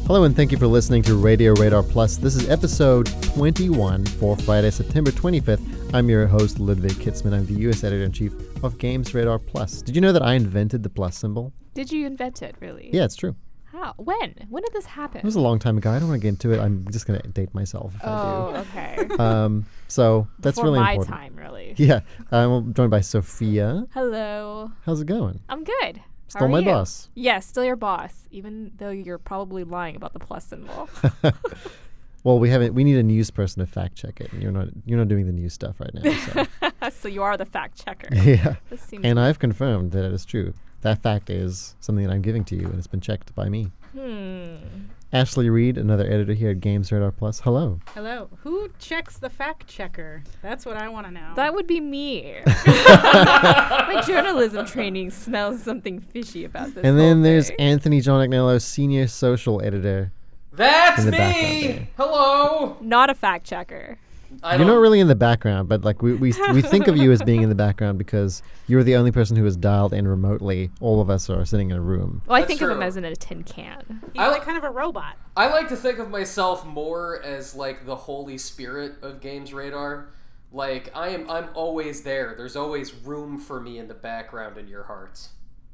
Hello and thank you for listening to Radio Radar Plus. This is episode 21 for Friday, September 25th. I'm your host, Ludwig Kitzman. I'm the U.S. Editor-in-Chief of Games Radar Plus. Did you know that I invented the plus symbol? Did you invent it, really? Yeah, it's true. How? When? When did this happen? It was a long time ago. I don't want to get into it. I'm just going to date myself if I Oh, okay. do. So that's Before really my important. time, really. Yeah. I'm joined by Sophia. Hello. How's it going? I'm good. How Still are my you? boss. Yes, still your boss, even though you're probably lying about the plus symbol. Well, we need a news person to fact check it, and you're not doing the news stuff right now. So. So you are the fact checker. Yeah. This seems And I've confirmed that it is true. That fact is something that I'm giving to you, and it's been checked by me. Ashley Reed, another editor here at Games Radar Plus. Hello. Hello. Who checks the fact checker? That's what I want to know. That would be me. My journalism training smells something fishy about this. And then whole there's thing. Anthony John Agnello, senior social editor. That's In the background me! there. Hello! Not a fact checker. You're not really in the background, but like we think of you as being in the background because you're the only person who is dialed in remotely. All of us are sitting in a room. Well, I That's think of him true. as in a tin can. He's I like li- kind of a robot. I like to think of myself more as like the Holy Spirit of Games Radar. Like I'm always there. There's always room for me in the background in your hearts.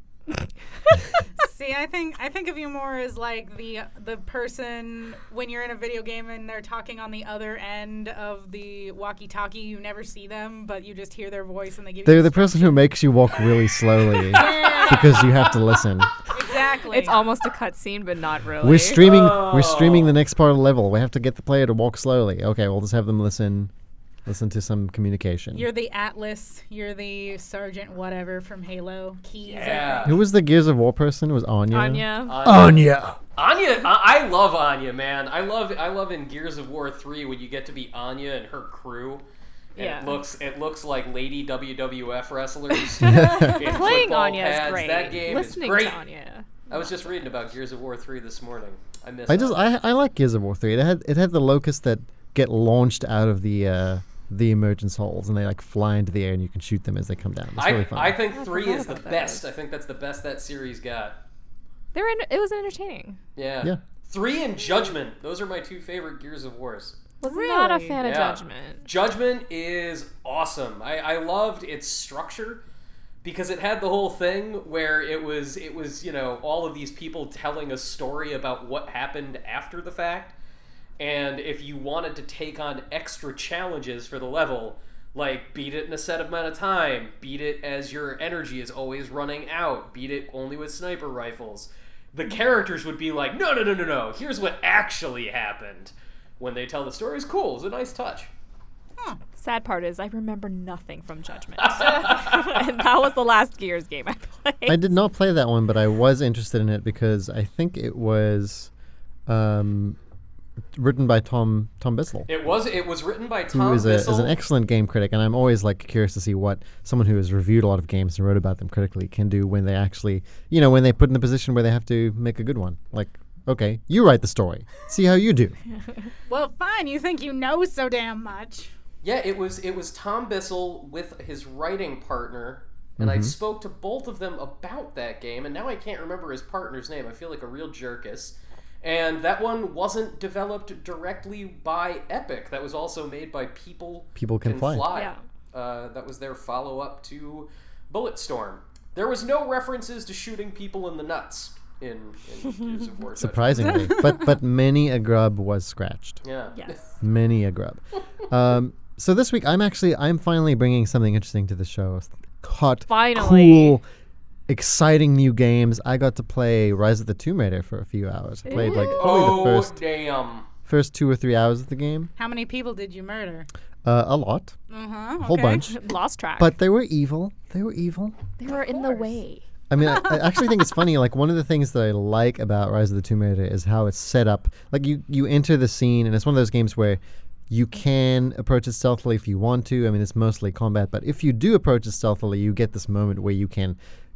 See, I think of you more as like the person when you're in a video game and they're talking on the other end of the walkie-talkie. You never see them, but you just hear their voice and they give They're you the person who makes you walk really slowly because you have to listen. exactly. It's almost a cutscene, but not really. We're streaming the next part of the level. We have to get the player to walk slowly. Okay, we'll just have them listen to some communication. You're the Atlas. You're the Sergeant whatever from Halo. Keys. Yeah. Who was the Gears of War person? It was Anya. Anya. Anya. Anya, I love Anya, man. I love in Gears of War 3 when you get to be Anya and her crew. And Yeah. it looks like lady WWF wrestlers. Playing Playing Anya is great. That game Listening is great. to Anya. I was just reading about Gears of War 3 this morning. I like Gears of War 3. It had the locusts that get launched out of the emergence holes and they like fly into the air and you can shoot them as they come down. It's really fun. I think I 3 forgot is the about best. those. I think that's the best that series got. It was entertaining. Yeah. Yeah. 3 and Judgment. Those are my two favorite Gears of Wars. Was not a Really? fan of Yeah. Judgment. Judgment is awesome. I loved its structure because it had the whole thing where it was all of these people telling a story about what happened after the fact. And if you wanted to take on extra challenges for the level, like beat it in a set amount of time, beat it as your energy is always running out, beat it only with sniper rifles, the characters would be like, no, here's what actually happened. When they tell the story, it's cool. It's a nice touch. Sad part is I remember nothing from Judgment. And that was the last Gears game I played. I did not play that one, but I was interested in it because I think it was written by Tom Bissell. It was written by Who Tom is Bissell. an excellent game critic, and I'm always like curious to see what someone who has reviewed a lot of games and wrote about them critically can do when they actually, when they put in the position where they have to make a good one. Like, okay, you write the story. See how you do. Well, fine. You think you know so damn much. Yeah, it was Tom Bissell with his writing partner, and I spoke to both of them about that game, and now I can't remember his partner's name. I feel like a real jerkus. And that one wasn't developed directly by Epic. That was also made by People Can Fly. Yeah. That was their follow-up to Bulletstorm. There was no references to shooting people in the nuts in Gears of War. Judgment. Surprisingly, but many a grub was scratched. Yeah. Yes. Many a grub. So this week I'm finally bringing something interesting to the show. Hot, Finally. cool, exciting new games. I got to play Rise of the Tomb Raider for a few hours. I played like probably the Damn. first 2 or 3 hours of the game. How many people did you murder? A lot, Uh-huh. a whole bunch. Lost track. But they were evil. They were in the way. I mean, I actually think it's funny. Like, one of the things that I like about Rise of the Tomb Raider is how it's set up. Like, you enter the scene, and it's one of those games where you can approach it stealthily if you want to. I mean, it's mostly combat. But if you do approach it stealthily, you get this moment where you can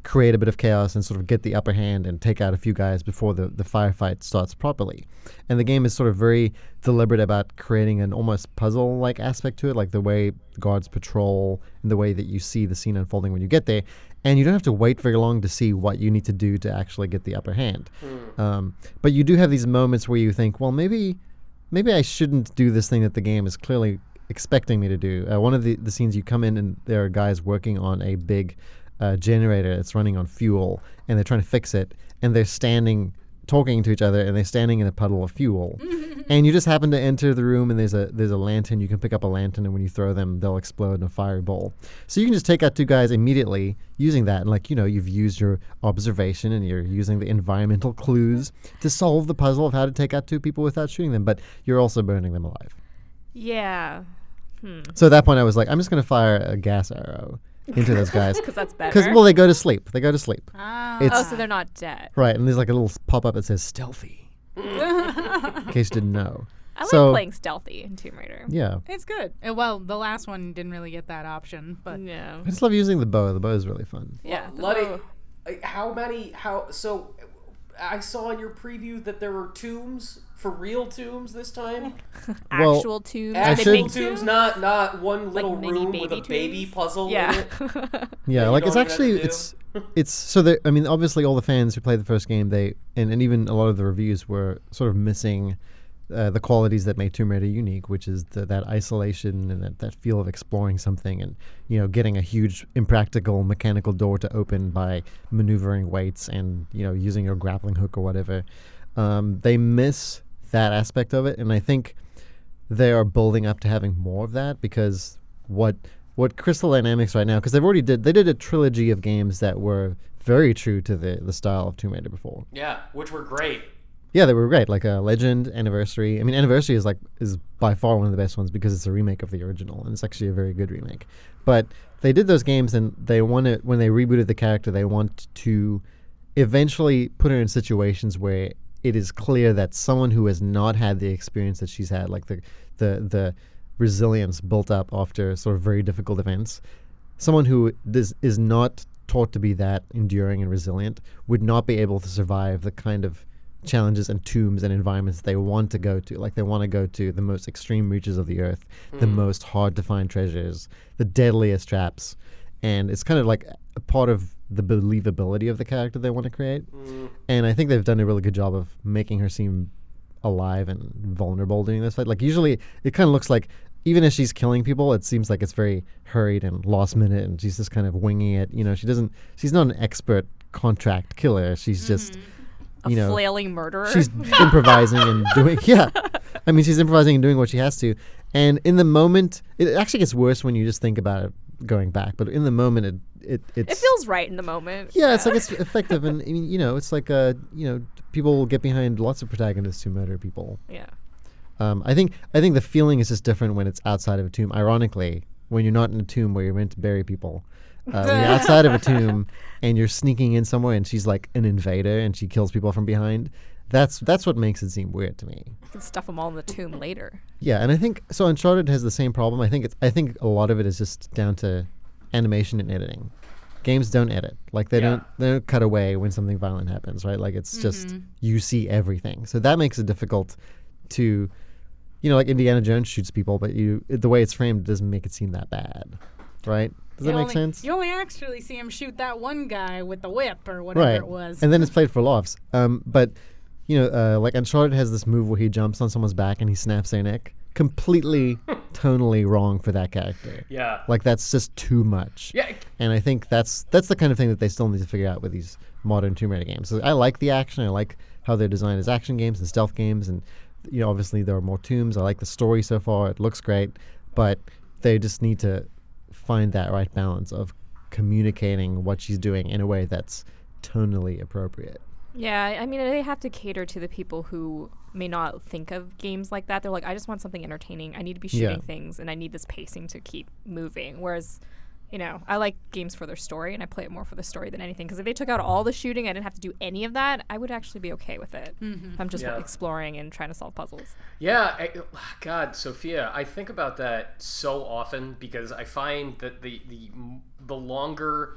create a bit of chaos and sort of get the upper hand and take out a few guys before the firefight starts properly. And the game is sort of very deliberate about creating an almost puzzle-like aspect to it, like the way the guards patrol and the way that you see the scene unfolding when you get there. And you don't have to wait very long to see what you need to do to actually get the upper hand. But you do have these moments where you think, well, maybe I shouldn't do this thing that the game is clearly expecting me to do. One of the scenes you come in and there are guys working on a big generator that's running on fuel, and they're trying to fix it, and they're standing talking to each other, and they're standing in a puddle of fuel. And you just happen to enter the room, and there's a lantern. You can pick up a lantern, and when you throw them, they'll explode in a fireball. So you can just take out two guys immediately using that, and you've used your observation and you're using the environmental clues to solve the puzzle of how to take out two people without shooting them, but you're also burning them alive. Yeah. So at that point, I was like, I'm just going to fire a gas arrow into those guys. Because that's better. Because, well, they go to sleep. So they're not dead. Right, and there's like a little pop-up that says stealthy. In case you didn't know. I like playing stealthy in Tomb Raider. Yeah. It's good. Well, the last one didn't really get that option, but Yeah. I just love using the bow. The bow is really fun. Yeah. So I saw in your preview that there were tombs, for real tombs this time. Well, Actual tombs. Actual tombs, not one little mini room with a baby baby tombs? puzzle Yeah. in it. Yeah, you like it's don't even actually have to it's so that, I mean, obviously all the fans who played the first game, they and even a lot of the reviews were sort of missing the qualities that made Tomb Raider unique, which is that isolation and that feel of exploring something, and getting a huge impractical mechanical door to open by maneuvering weights and using your grappling hook or whatever. They miss that aspect of it, and I think they are building up to having more of that, because what Crystal Dynamics right now, because they did a trilogy of games that were very true to the style of Tomb Raider before. Yeah, which were great. Yeah, they were great. Like Legend, Anniversary. I mean, Anniversary is by far one of the best ones because it's a remake of the original, and it's actually a very good remake. But they did those games, and they wanted, when they rebooted the character, they want to eventually put her in situations where it is clear that someone who has not had the experience that she's had, like the resilience built up after sort of very difficult events, someone who is not taught to be that enduring and resilient would not be able to survive the kind of challenges and tombs and environments they want to go to. Like, they want to go to the most extreme reaches of the earth, the most hard to find treasures, the deadliest traps, and it's kind of like a part of the believability of the character they want to create. And I think they've done a really good job of making her seem alive and vulnerable during this fight. Like, usually it kind of looks like, even as she's killing people, it seems like it's very hurried and last minute, and she's just kind of winging it. She's not an expert contract killer. She's just A flailing murderer. She's improvising and doing, I mean, she's improvising and doing what she has to. And in the moment, it actually gets worse when you just think about it going back. But in the moment, it feels right in the moment. Yeah, it's like it's effective. And, I mean, it's like, people will get behind lots of protagonists who murder people. Yeah. I think the feeling is just different when it's outside of a tomb. Ironically, when you're not in a tomb where you're meant to bury people, when you're outside of a tomb and you're sneaking in somewhere and she's like an invader and she kills people from behind, that's what makes it seem weird to me. You can stuff them all in the tomb later. Yeah, and I think so. Uncharted has the same problem. I think a lot of it is just down to animation and editing. Games don't edit. Like, they don't cut away when something violent happens, right? Like, it's just you see everything. So that makes it difficult to, like Indiana Jones shoots people, but the way it's framed doesn't make it seem that bad, right? Does that make sense? You only actually see him shoot that one guy with the whip or whatever it was. And then it's played for laughs. But, like Uncharted has this move where he jumps on someone's back and he snaps their neck. Completely, tonally wrong for that character. Yeah. Like, that's just too much. Yeah. And I think that's the kind of thing that they still need to figure out with these modern Tomb Raider games. So I like the action. I like how they're designed as action games and stealth games. And, obviously there are more tombs. I like the story so far. It looks great. But they just need to find that right balance of communicating what she's doing in a way that's tonally appropriate. Yeah, I mean, they have to cater to the people who may not think of games like that. They're like, I just want something entertaining. I need to be shooting things, and I need this pacing to keep moving. Whereas, I like games for their story, and I play it more for the story than anything. Because if they took out all the shooting, I didn't have to do any of that, I would actually be okay with it. If I'm just exploring and trying to solve puzzles. Yeah, God, Sophia, I think about that so often because I find that the longer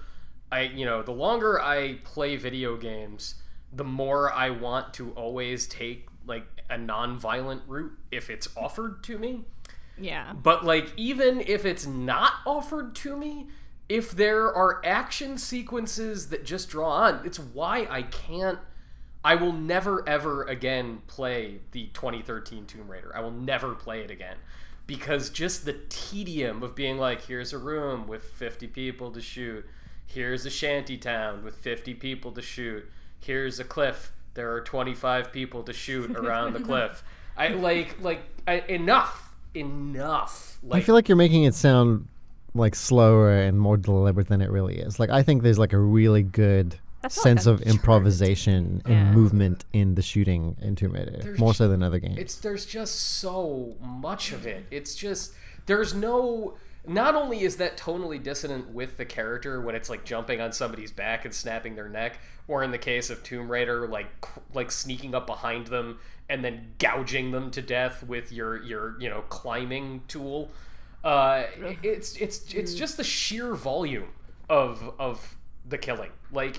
the longer I play video games, the more I want to always take like a non-violent route if it's offered to me. Yeah. But like even if it's not offered to me, if there are action sequences that just draw on, it's why I will never ever again play the 2013 Tomb Raider. I will never play it again. Because just the tedium of being like, here's a room with 50 people to shoot. Here's a shanty town with 50 people to shoot. Here's a cliff. There are 25 people to shoot around the cliff. Enough. I feel like you're making it sound like slower and more deliberate than it really is. Like, I think there's like a really good sense of improvisation and movement in the shooting in Tomb Raider, more so than other games. There's just so much of it. It's just, there's no, not only is that tonally dissonant with the character when it's like jumping on somebody's back and snapping their neck, or in the case of Tomb Raider, like sneaking up behind them and then gouging them to death with your climbing tool. It's just the sheer volume of the killing. Like,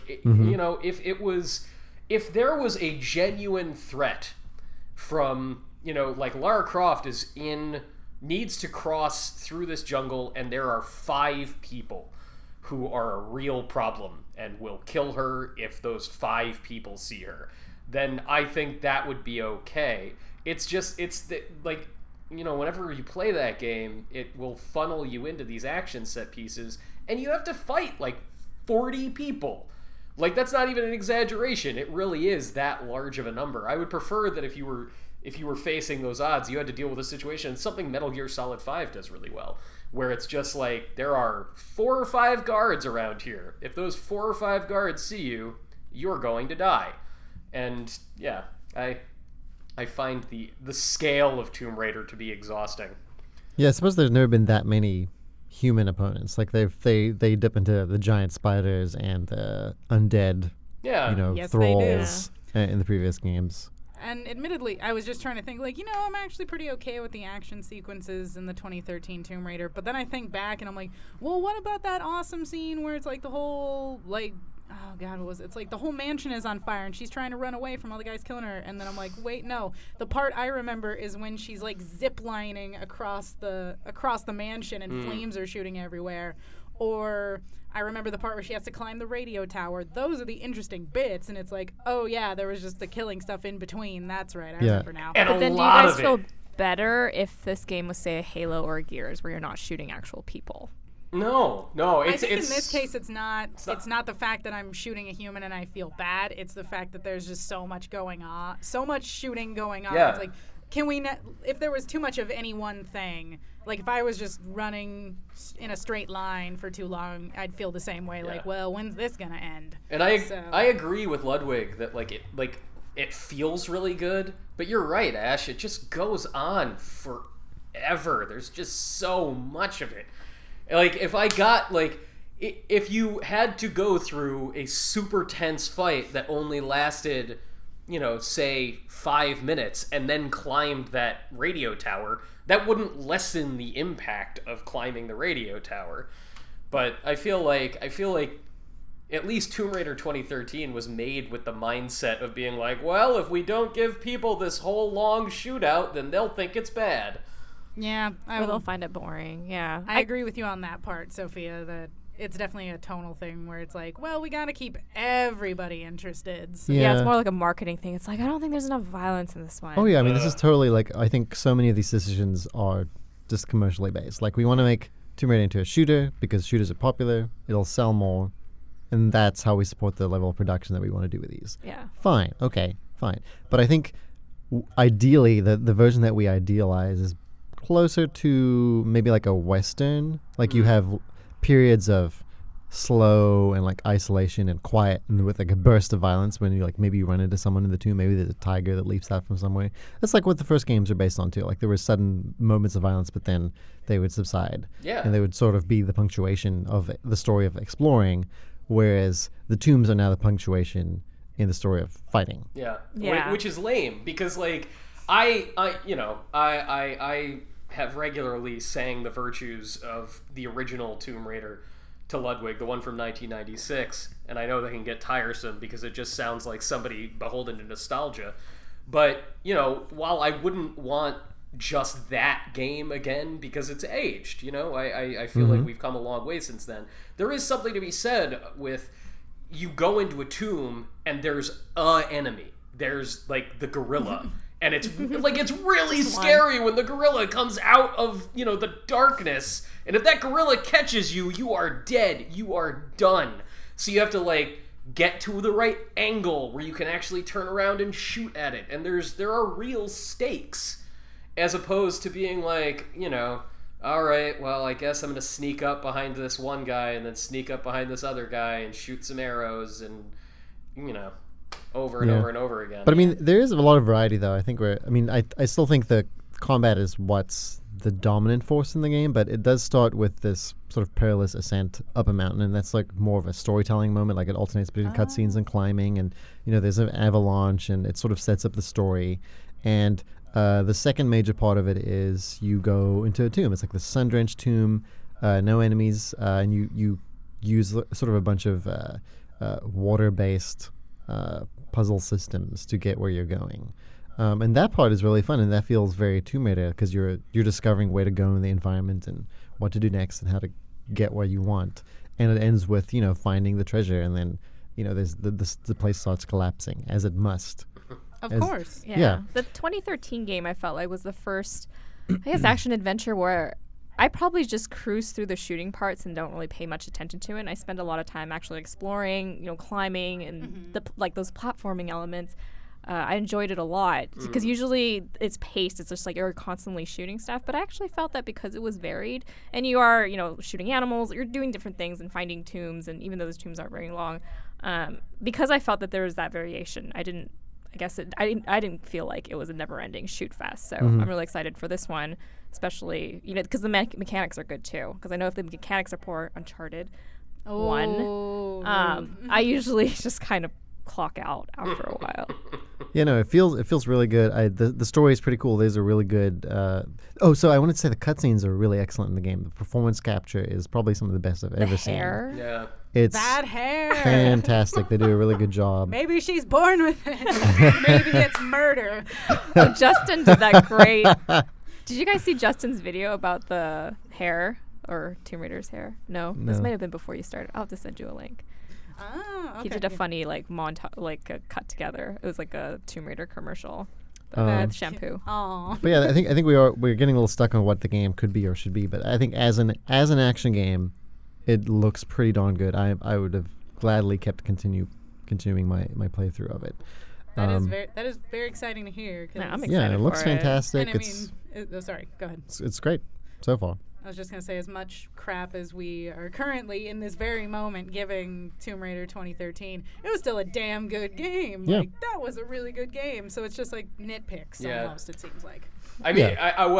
if there was a genuine threat from, like Lara Croft needs to cross through this jungle and there are 5 people who are a real problem and will kill her if those 5 people see her, then I think that would be okay. Whenever you play that game, it will funnel you into these action set pieces and you have to fight like 40 people. Like, that's not even an exaggeration. It really is that large of a number. I would prefer that if you were facing those odds, you had to deal with a situation, something Metal Gear Solid 5 does really well, where it's just like, there are 4 or 5 guards around here. If those 4 or 5 guards see you, you're going to die. And yeah, I find the scale of Tomb Raider to be exhausting. Yeah, I suppose there's never been that many human opponents. Like, they dip into the giant spiders and the undead, Yes, thralls in the previous games. And admittedly, I was just trying to think, like, I'm actually pretty okay with the action sequences in the 2013 Tomb Raider. But then I think back and I'm like, well, what about that awesome scene where it's like the whole, like, oh God, what was it? It's like the whole mansion is on fire and she's trying to run away from all the guys killing her. And then I'm like, wait, no. The part I remember is when she's like zip-lining across the mansion and flames are shooting everywhere. Or I remember the part where she has to climb the radio tower. Those are the interesting bits. And it's like, oh yeah, there was just the killing stuff in between. That's right. I remember now. And but then do you guys feel better if this game was, say, a Halo or a Gears where you're not shooting actual people? No. I think in this case, it's not the fact that I'm shooting a human and I feel bad. It's the fact that there's just so much going on, so much shooting going on. Yeah. It's like, if there was too much of any one thing, like if I was just running in a straight line for too long, I'd feel the same way. Yeah. Like, well, when's this gonna end? And I agree with Ludwig that it feels really good, but you're right, Ash. It just goes on forever. There's just so much of it. Like, if you had to go through a super tense fight that only lasted, say 5 minutes and then climbed that radio tower, that wouldn't lessen the impact of climbing the radio tower. But I feel like at least Tomb Raider 2013 was made with the mindset of being like, well, if we don't give people this whole long shootout, then they'll think it's bad. Yeah, or they'll find it boring. Yeah, I agree with you on that part, Sophia, that it's definitely a tonal thing where it's like, well, we got to keep everybody interested. So. Yeah, it's more like a marketing thing. It's like, I don't think there's enough violence in this one. Oh, yeah, I mean, this is totally, like, I think so many of these decisions are just commercially based. Like, we want to make Tomb Raider into a shooter because shooters are popular, it'll sell more, and that's how we support the level of production that we want to do with these. Yeah. Fine, okay, fine. But I think, ideally, the version that we idealize is closer to maybe like a Western. Like, you have periods of slow and like isolation and quiet, and with like a burst of violence when you maybe you run into someone in the tomb. Maybe there's a tiger that leaps out from somewhere. That's like what the first games are based on too. Like, there were sudden moments of violence, but then they would subside. Yeah. And they would sort of be the punctuation of the story of exploring, whereas the tombs are now the punctuation in the story of fighting. Yeah. Yeah. Which is lame because I have regularly sang the virtues of the original Tomb Raider to Ludwig, the one from 1996, and I know they can get tiresome because it just sounds like somebody beholden to nostalgia. But, you know, while I wouldn't want just that game again because it's aged, you know, I feel like we've come a long way since then. There is something to be said with you go into a tomb and there's a enemy. There's, like, the gorilla. And it's like it's really scary when the gorilla comes out of, you know, the darkness. And if that gorilla catches you, you are dead. You are done. So you have to, like, get to the right angle where you can actually turn around and shoot at it. And there are real stakes, as opposed to being like, you know, all right, well, I guess I'm going to sneak up behind this one guy and then sneak up behind this other guy and shoot some arrows and, you know, over and over and over again. But I mean, there is a lot of variety, though. I still think the combat is what's the dominant force in the game, but it does start with this sort of perilous ascent up a mountain, and that's like more of a storytelling moment. Like it alternates between cutscenes and climbing, and you know, there's an avalanche, and it sort of sets up the story. And the second major part of it is you go into a tomb. It's like the sun-drenched tomb, no enemies, and you use sort of a bunch of water-based puzzle systems to get where you're going. And that part is really fun, and that feels very Tomb Raider because you're discovering where to go in the environment and what to do next and how to get where you want. And it ends with, you know, finding the treasure, and then, you know, there's the place starts collapsing, as it must. Of course. Yeah. The 2013 game, I felt like, was the first, I guess, action-adventure where I probably just cruise through the shooting parts and don't really pay much attention to it. And I spend a lot of time actually exploring, you know, climbing and those platforming elements. I enjoyed it a lot because usually it's paced. It's just like you're constantly shooting stuff. But I actually felt that because it was varied and you are, you know, shooting animals, you're doing different things and finding tombs. And even though those tombs aren't very long, because I felt that there was that variation, I didn't feel like it was a never-ending shoot fest. So I'm really excited for this one, especially, you know, because the mechanics are good too. Because I know if the mechanics are poor, Uncharted 1, I usually just kind of clock out after a while. Yeah, no, it feels really good. The story is pretty cool. There's a really good. So I wanted to say the cutscenes are really excellent in the game. The performance capture is probably some of the best I've ever seen. Yeah. It's that hair. Fantastic. They do a really good job. Maybe she's born with it. Maybe it's murder. Oh, Justin did that great. Did you guys see Justin's video about the hair or Tomb Raider's hair? No. This might have been before you started. I'll have to send you a link. Oh, okay. He did a funny like montage, like a cut together. It was like a Tomb Raider commercial with shampoo. Oh. But yeah, I think we're getting a little stuck on what the game could be or should be. But I think as an action game, it looks pretty darn good. I would have gladly kept continuing my playthrough of it. That is very exciting to hear. I'm excited. It looks fantastic. Sorry, go ahead. It's great so far. I was just going to say, as much crap as we are currently in this very moment giving Tomb Raider 2013, it was still a damn good game. Yeah. Like, that was a really good game. So it's just like nitpicks almost, it seems like. I mean,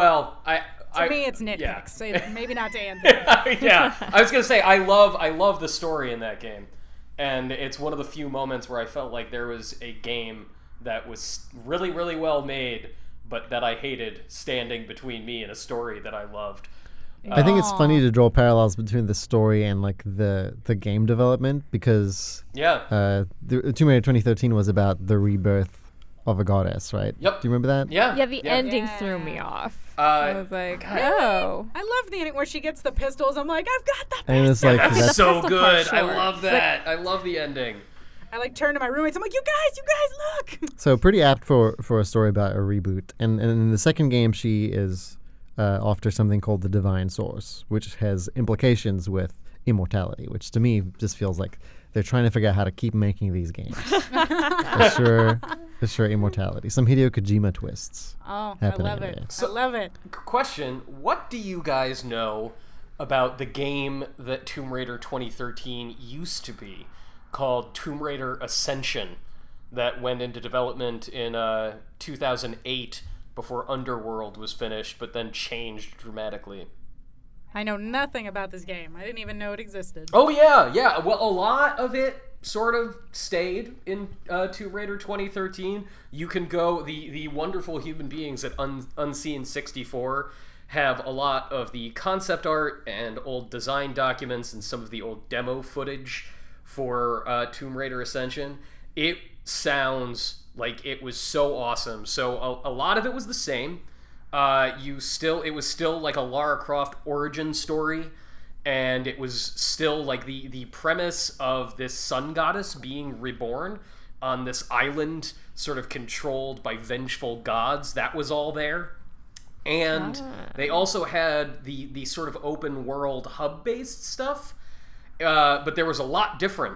To me, it's nitpicks. Yeah. Maybe not to Anthony. Yeah. I was going to say, I love the story in that game. And it's one of the few moments where I felt like there was a game that was really, really well made, but that I hated standing between me and a story that I loved. I think it's funny to draw parallels between the story and like the game development because the Tomb Raider 2013 was about the rebirth of a goddess, right? Yep. Do you remember that? Yeah. Yeah, the ending threw me off. I was like, oh. I love the ending where she gets the pistols. I'm like, I've got the pistols. And it's like that's so good. Sure. I love that. I love the ending. I like turn to my roommates. I'm like, you guys, look. So pretty apt for a story about a reboot. And in the second game, she is after something called the Divine Source, which has implications with immortality, which to me just feels like they're trying to figure out how to keep making these games. for sure, immortality. Some Hideo Kojima twists. Oh, I love it. So, I love it. Question, what do you guys know about the game that Tomb Raider 2013 used to be, called Tomb Raider Ascension, that went into development in 2008 before Underworld was finished, but then changed dramatically? I know nothing about this game. I didn't even know it existed. Oh, yeah. Well, a lot of it sort of stayed in Tomb Raider 2013. You can go, the wonderful human beings at Unseen 64 have a lot of the concept art and old design documents and some of the old demo footage for Tomb Raider Ascension. It sounds like it was so awesome. So a lot of it was the same. It was still like a Lara Croft origin story, and it was still like the premise of this sun goddess being reborn on this island sort of controlled by vengeful gods. That was all there. And they also had the sort of open world hub-based stuff, but there was a lot different.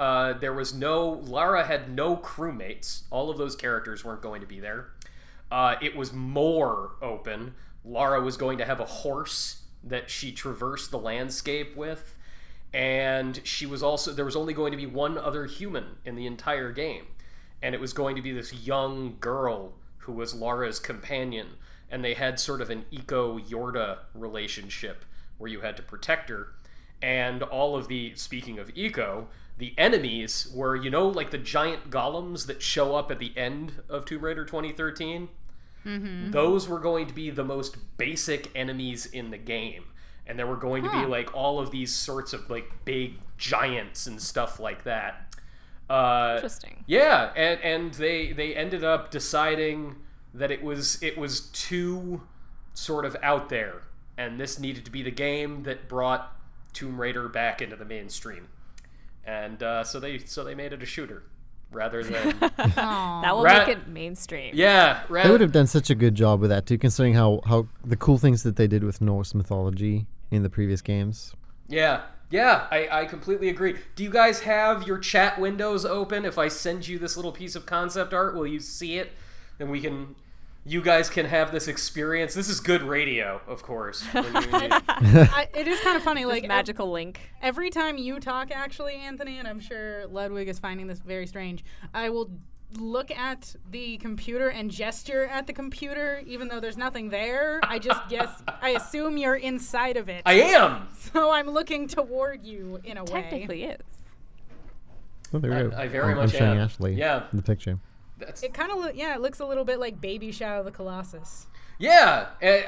Lara had no crewmates. All of those characters weren't going to be there. It was more open. Lara was going to have a horse that she traversed the landscape with, and there was only going to be one other human in the entire game, and it was going to be this young girl who was Lara's companion, and they had sort of an Eiko-Yorda relationship where you had to protect her. And speaking of Eiko, the enemies were, like the giant golems that show up at the end of Tomb Raider 2013. Mm-hmm. Those were going to be the most basic enemies in the game. And there were going to be like all of these sorts of like big giants and stuff like that. Interesting. Yeah, and they ended up deciding that it was too sort of out there, and this needed to be the game that brought Tomb Raider back into the mainstream. And so they made it a shooter rather than that will make it mainstream. Yeah, they would have done such a good job with that too, considering how the cool things that they did with Norse mythology in the previous games. Yeah, I completely agree. Do you guys have your chat windows open? If I send you this little piece of concept art, will you see it? Then you guys can have this experience. This is good radio, of course. It is kind of funny, like magical link. Every time you talk, actually, Anthony, and I'm sure Ludwig is finding this very strange, I will look at the computer and gesture at the computer, even though there's nothing there. I assume you're inside of it. I am. So I'm looking toward you in a way. Technically is. Oh, there we go. I very much I'm showing am. Ashley the picture. It kind of it looks a little bit like Baby Shadow of the Colossus. Yeah, that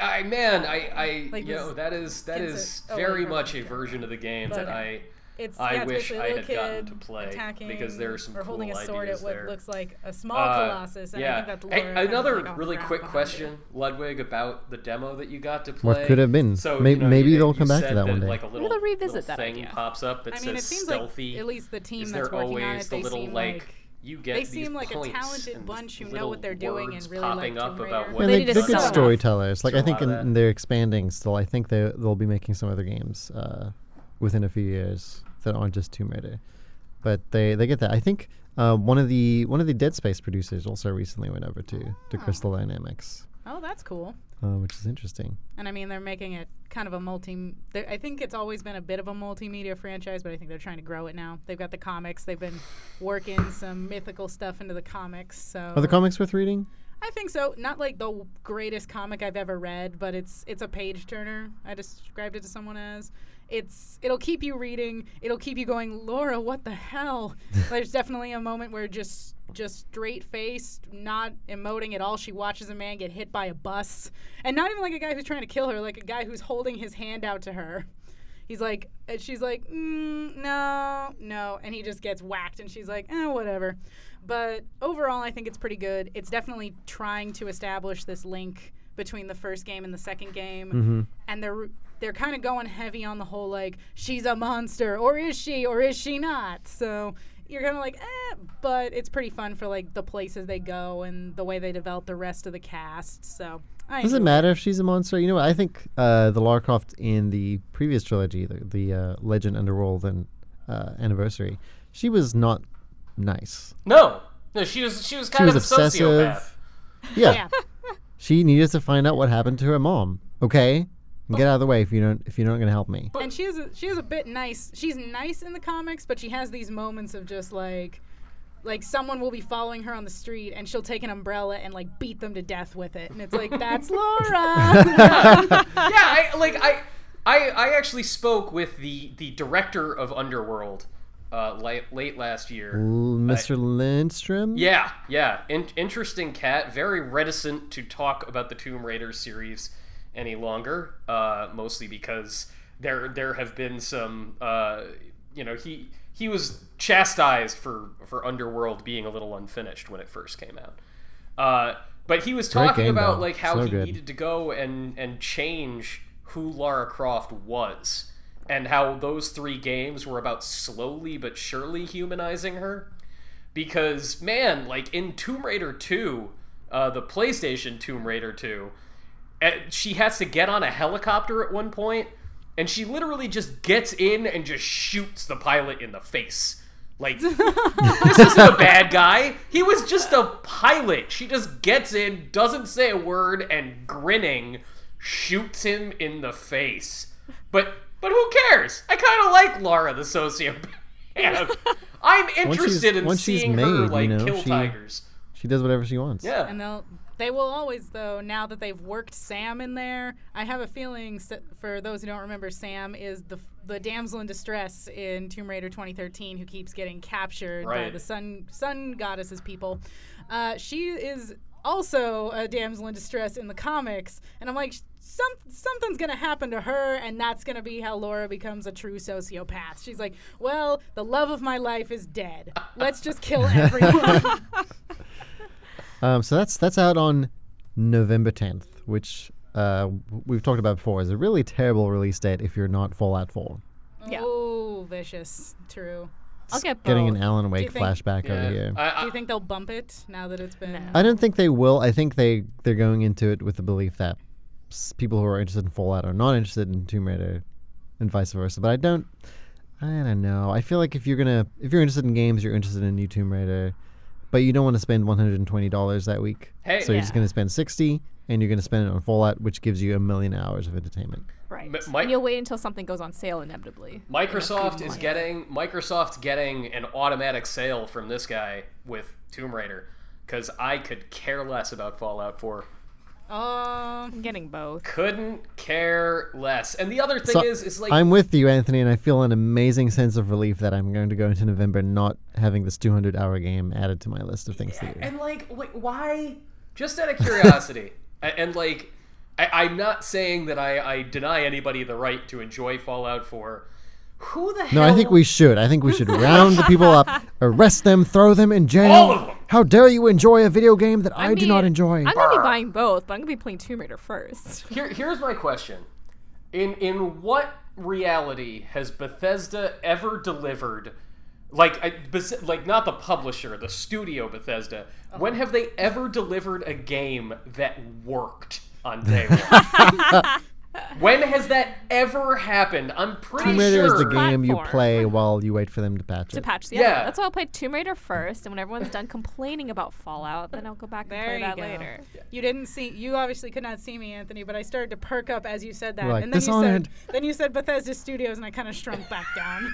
is very much a version of the game that I wish I had gotten to play, because there are some cool holding a sword ideas at what there. looks like a small Colossus. And I think that's Laura another kind of really quick question, Ludwig, about the demo that you got to play. What could have been? So maybe they'll come back to that one day. Like a little, They'll revisit that thing idea. pops up that says it seems stealthy. like at least the team is that's there working on always it, the they little seem like you get they these seem like a points talented and bunch who know little what they're doing and words really popping like up Tomb about Raider. what Yeah, they they're need to good sell storytellers. Like There's I a think lot of that. they're expanding still. I think they'll be making some other games within a few years that aren't just Tomb Raider. But they get that. I think one of the Dead Space producers also recently went over to Crystal Dynamics. Oh, that's cool. Which is interesting. And I mean, they're making it kind of a I think it's always been a bit of a multimedia franchise, but I think they're trying to grow it now. They've got the comics. They've been working some mythical stuff into the comics. So Are the comics worth reading? I think so. Not like the greatest comic I've ever read, but it's a page turner. I described it to someone as. It'll keep you reading. It'll keep you going, Laura, what the hell? There's definitely a moment where just straight-faced, not emoting at all, she watches a man get hit by a bus. And not even like a guy who's trying to kill her, like a guy who's holding his hand out to her. He's like, and she's like, no. And he just gets whacked, and she's like, whatever. But overall, I think it's pretty good. It's definitely trying to establish this link between the first game and the second game. Mm-hmm. And they're kind of going heavy on the whole, like, she's a monster, or is she not? So you're kind of like, but it's pretty fun for, like, the places they go and the way they develop the rest of the cast. So does it matter if she's a monster? You know what? I think the Lara Croft in the previous trilogy, the Legend, Underworld, and Anniversary, she was not nice. No, she was kind of obsessive. a sociopath. Yeah. She needed to find out what happened to her mom. Okay? And get out of the way if you're not going to help me. And she is a bit nice. She's nice in the comics, but she has these moments of just like someone will be following her on the street and she'll take an umbrella and like beat them to death with it, and it's like, that's Laura. Yeah, I actually spoke with the director of Underworld late last year. Mr. Lindstrom? Yeah. Interesting cat. Very reticent to talk about the Tomb Raider series any longer, mostly because there have been some, he was chastised for Underworld being a little unfinished when it first came out. But he was talking about like how he needed to go and change who Lara Croft was, and how those 3 games were about slowly but surely humanizing her. Because, man, like in Tomb Raider 2, the PlayStation Tomb Raider 2, she has to get on a helicopter at one point, and she literally just gets in and just shoots the pilot in the face. Like, this isn't a bad guy. He was just a pilot. She just gets in, doesn't say a word, and grinning, shoots him in the face. But who cares? I kind of like Lara the sociopath. I'm interested in seeing her, like, kill tigers. She does whatever she wants. Yeah. And they will always, though, now that they've worked Sam in there, I have a feeling, for those who don't remember, Sam is the damsel in distress in Tomb Raider 2013 who keeps getting captured by the sun goddess's people. She is also a damsel in distress in the comics, and I'm like, something's gonna happen to her, and that's gonna be how Laura becomes a true sociopath. She's like, well, the love of my life is dead. Let's just kill everyone. So that's out on November 10th, which we've talked about before is a really terrible release date if you're not Fallout 4. Yeah. Oh, vicious. True. I'll get both. Getting an Alan Wake flashback over here. Do you think they'll bump it now that it's been... No. I don't think they will. I think they're going into it with the belief that people who are interested in Fallout are not interested in Tomb Raider and vice versa. But I don't know. I feel like if you're interested in games, you're interested in new Tomb Raider, but you don't want to spend $120 that week. So you're just going to spend $60, and you're going to spend it on Fallout, which gives you 1 million hours of entertainment. Right. And you'll wait until something goes on sale inevitably. Microsoft's getting an automatic sale from this guy with Tomb Raider, because I could care less about Fallout 4. I'm getting both. Couldn't care less. And the other thing is like... I'm with you, Anthony, and I feel an amazing sense of relief that I'm going to go into November not having this 200-hour game added to my list of things to do. And like, why? Just out of curiosity. And like, I'm not saying that I deny anybody the right to enjoy Fallout 4. Who the hell? No, I think we should. I think we should round the people up, arrest them, throw them in jail. All of them. How dare you enjoy a video game that I do not enjoy? I'm going to be buying both, but I'm going to be playing Tomb Raider first. Here's my question. In what reality has Bethesda ever delivered, like not the publisher, the studio Bethesda, when have they ever delivered a game that worked on day one? When has that ever happened? I'm pretty Tomb Raider sure. is the game you play while you wait for them to patch it. Yeah. That's why I'll play Tomb Raider first, and when everyone's done complaining about Fallout, then I'll go back and play that later. Yeah. You obviously could not see me, Anthony, but I started to perk up as you said that. Like, and then you said Bethesda Studios, and I kind of shrunk back down.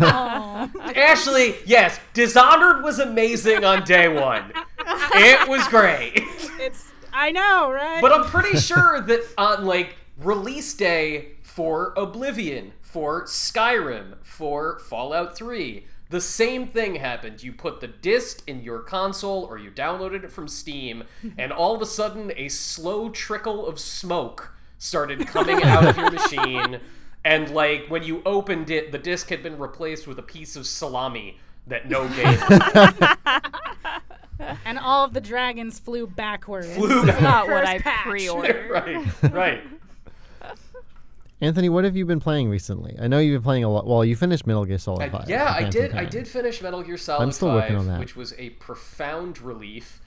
Ashley, yes, Dishonored was amazing on day one. It was great. I know, right? But I'm pretty sure that on like release day for Oblivion, for Skyrim, for Fallout 3, the same thing happened. You put the disc in your console or you downloaded it from Steam, and all of a sudden a slow trickle of smoke started coming out of your machine, and like when you opened it, the disc had been replaced with a piece of salami that no game and all of the dragons flew backwards. That's not what I pre-ordered. Right. Anthony, what have you been playing recently? I know you've been playing a lot. Well, you finished Metal Gear Solid 5. I did finish Metal Gear Solid 5. I'm still working on that. Which was a profound relief.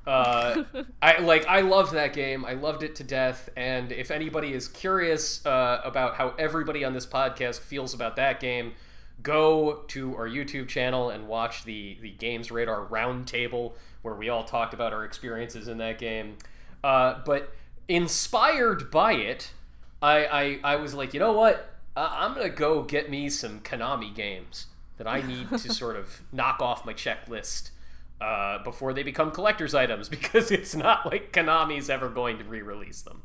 I loved that game. I loved it to death. And if anybody is curious about how everybody on this podcast feels about that game, go to our YouTube channel and watch the Games Radar Roundtable, where we all talked about our experiences in that game. But inspired by it, I was like, you know what? I'm going to go get me some Konami games that I need to sort of knock off my checklist before they become collector's items, because it's not like Konami's ever going to re-release them.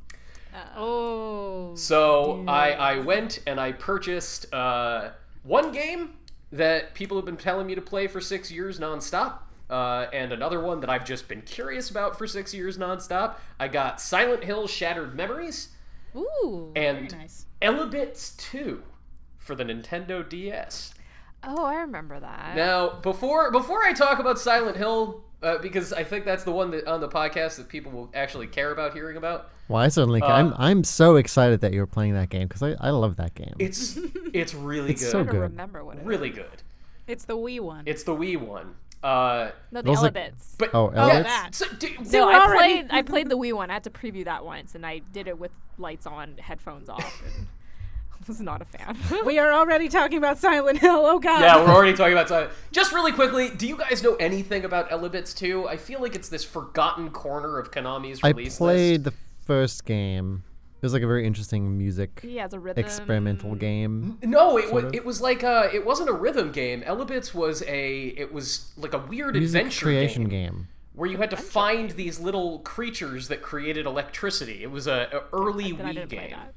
So I went and I purchased one game that people have been telling me to play for 6 years nonstop, and another one that I've just been curious about for 6 years nonstop. I got Silent Hill Shattered Memories, Ooh, and very nice. Elebits 2 for the Nintendo DS. Oh, I remember that. Now, before I talk about Silent Hill, because I think that's the one that on the podcast that people will actually care about hearing about. Well, I certainly can. I'm so excited that you're playing that game because I love that game. It's really It's good. so I don't good. remember what it Really is. good. It's the Wii one. It's the Wii one. No, the Those are- Elebits. But Oh, Oh, Elliot? that. so, No, were I already- played the Wii one. I had to preview that once, and I did it with lights on, headphones off. And I was not a fan. We are already talking about Silent Hill. Oh god. yeah, we're already talking about Silent. Just really quickly, do you guys know anything about Elebits 2? I feel like it's this forgotten corner of Konami's I release played list. the first game. It was like a very interesting music Yeah, it's a rhythm. experimental game. No, sort of. it was like it wasn't a rhythm game. Elebits was like a weird Music adventure creation game. game. Where you had to find these little creatures that created electricity. It was a early Then I Wii didn't play game. that.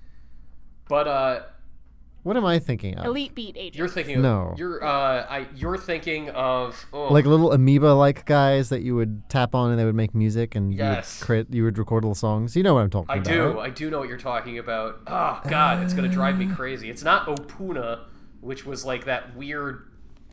But What am I thinking of? Elite Beat Agents. you're thinking of, No. you're thinking of Like little amoeba-like guys that you would tap on and they would make music and Yes. you would record little songs. You know what I'm talking I about. do. right? I do know what you're talking about. Oh god, it's gonna drive me crazy. It's not Opuna, which was like that weird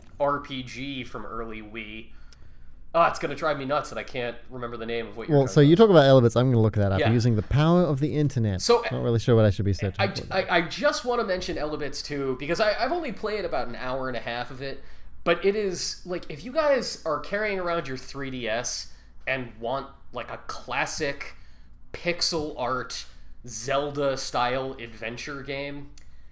RPG from early Wii. Oh, it's gonna drive me nuts that I can't remember the name of what you're Well, talking so about. you talk about Elebits. I'm going to look that up Yeah. using the power of the internet. So, not really sure what I should be searching I, for. I just want to mention Elebits 2 because I've only played about an hour and a half of it, but it is like if you guys are carrying around your 3DS and want like a classic pixel art Zelda style adventure game,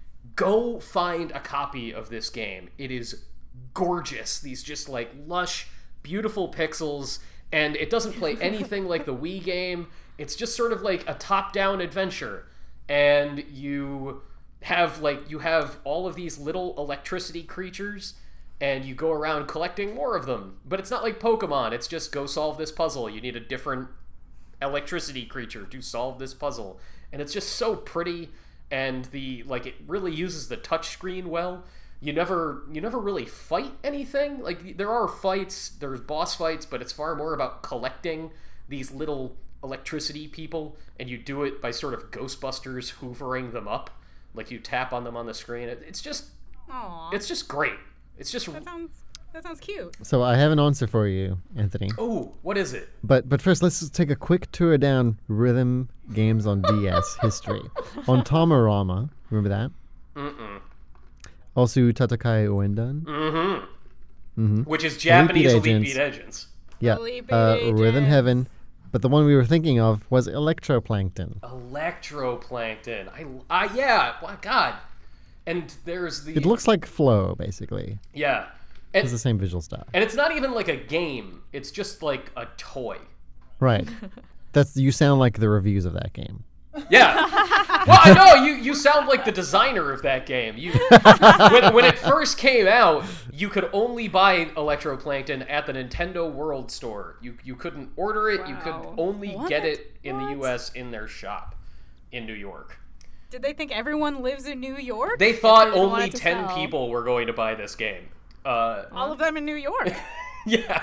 go find a copy of this game. It is gorgeous. These just like lush, beautiful pixels, and it doesn't play anything like the Wii game. It's just sort of like a top-down adventure, and you have all of these little electricity creatures, and you go around collecting more of them. But it's not like Pokemon. It's just go solve this puzzle. You need a different electricity creature to solve this puzzle, and it's just so pretty, and it really uses the touchscreen well. You never really fight anything. Like there are fights, there's boss fights, but it's far more about collecting these little electricity people, and you do it by sort of Ghostbusters hoovering them up. Like you tap on them on the screen. It's just Aw. it's just great. It's just That sounds cute. So I have an answer for you, Anthony. oh, what is it? But first, let's just take a quick tour down rhythm games on DS history. On Tomarama, remember that? Mm-mm. Also, Tatakai Uendan. Mm-hmm. Which is Japanese Elite Agents. Beat Agents. Yeah. Elite Rhythm Agents. Heaven. But the one we were thinking of was Electroplankton. Electroplankton. Yeah. My God. And there's the It looks like Flow, basically. yeah. It's the same visual style. And it's not even like a game. It's just like a toy. Right. You sound like the reviews of that game. Yeah. Well, I know you sound like the designer of that game. When it first came out, you could only buy Electroplankton at the Nintendo World Store. You couldn't order it. You could Wow. only What? get it in the What? U.S. in their shop in New York. Did they think everyone lives in New York? They thought they didn't want only it to 10 sell. people were going to buy this game. All of them in New York. Yeah.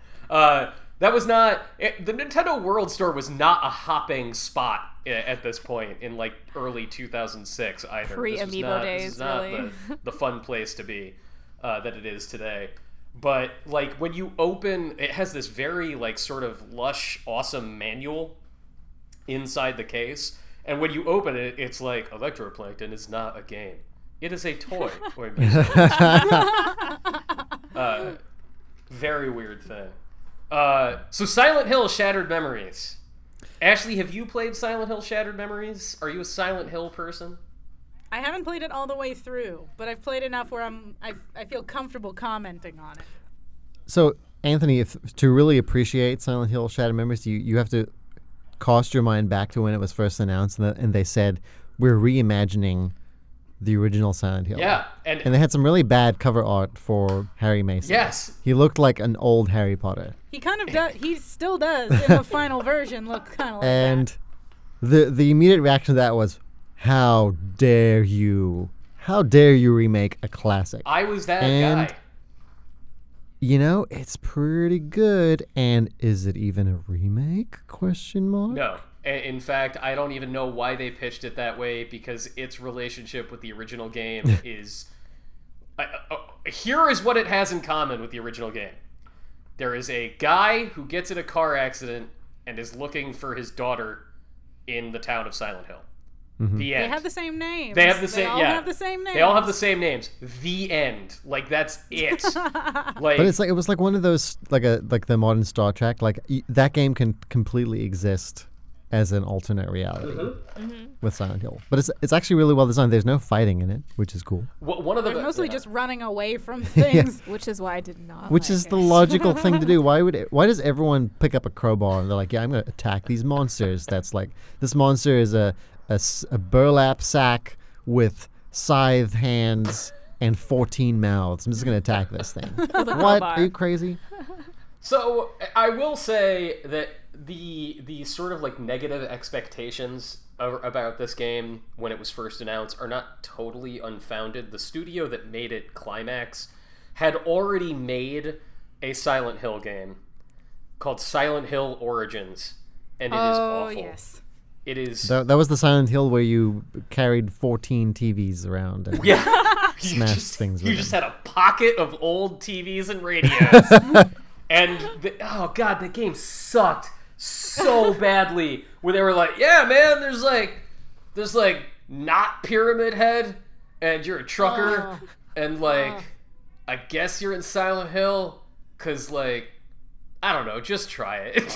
That was not... the Nintendo World Store was not a hopping spot at this point in, like, early 2006 either. Pre-Amiibo This days, is not really. the fun place to be that it is today. But, like, when you open... It has this very, like, sort of lush, awesome manual inside the case. And when you open it, it's like, Electroplankton is not a game. It is a toy. Or very weird thing. So Silent Hill Shattered Memories. Ashley, have you played Silent Hill Shattered Memories? Are you a Silent Hill person? I haven't played it all the way through, but I've played enough where I feel comfortable commenting on it. So, Anthony, to really appreciate Silent Hill Shattered Memories, you have to cast your mind back to when it was first announced, and they said, we're reimagining the original Silent Hill. Yeah, And they had some really bad cover art for Harry Mason. yes, He looked like an old Harry Potter. He kind of does. He still does in the final version look kind of like And that. the immediate reaction to that was, how dare you? How dare you remake a classic? I was that And- guy. You know, it's pretty good. And is it even a remake? Question mark. No, In fact, I don't even know why they pitched it that way, because its relationship with the original game is... here is what it has in common with the original game. There is a guy who gets in a car accident and is looking for his daughter in the town of Silent Hill. The end. They have the same names. They have the same. They all have the same names. They all have the same names. The end. Like, that's it. Like, But it was like one of those like the modern Star Trek. Like that game can completely exist as an alternate reality with Silent Hill. But it's actually really well designed. There's no fighting in it, which is cool. one of the They're mostly just running away from things. Which is why I did not. Which like is it. the logical thing to do. Why does everyone pick up a crowbar and they're like, yeah, I'm going to attack these monsters? That's like, this monster is a burlap sack with scythe hands and 14 mouths. I'm just going to attack this thing. What? Are you crazy? So I will say that the sort of like negative expectations about this game when it was first announced are not totally unfounded. The studio that made it, Climax, had already made a Silent Hill game called Silent Hill Origins, and it is awful. Yes. It is. That was the Silent Hill where you carried 14 TVs around and smashed things with You just them. had a pocket of old TVs and radios. And, oh god, the game sucked so badly. Where they were like, yeah, man, there's like not Pyramid Head, and you're a trucker, and like, I guess you're in Silent Hill, cause like, I don't know, just try it.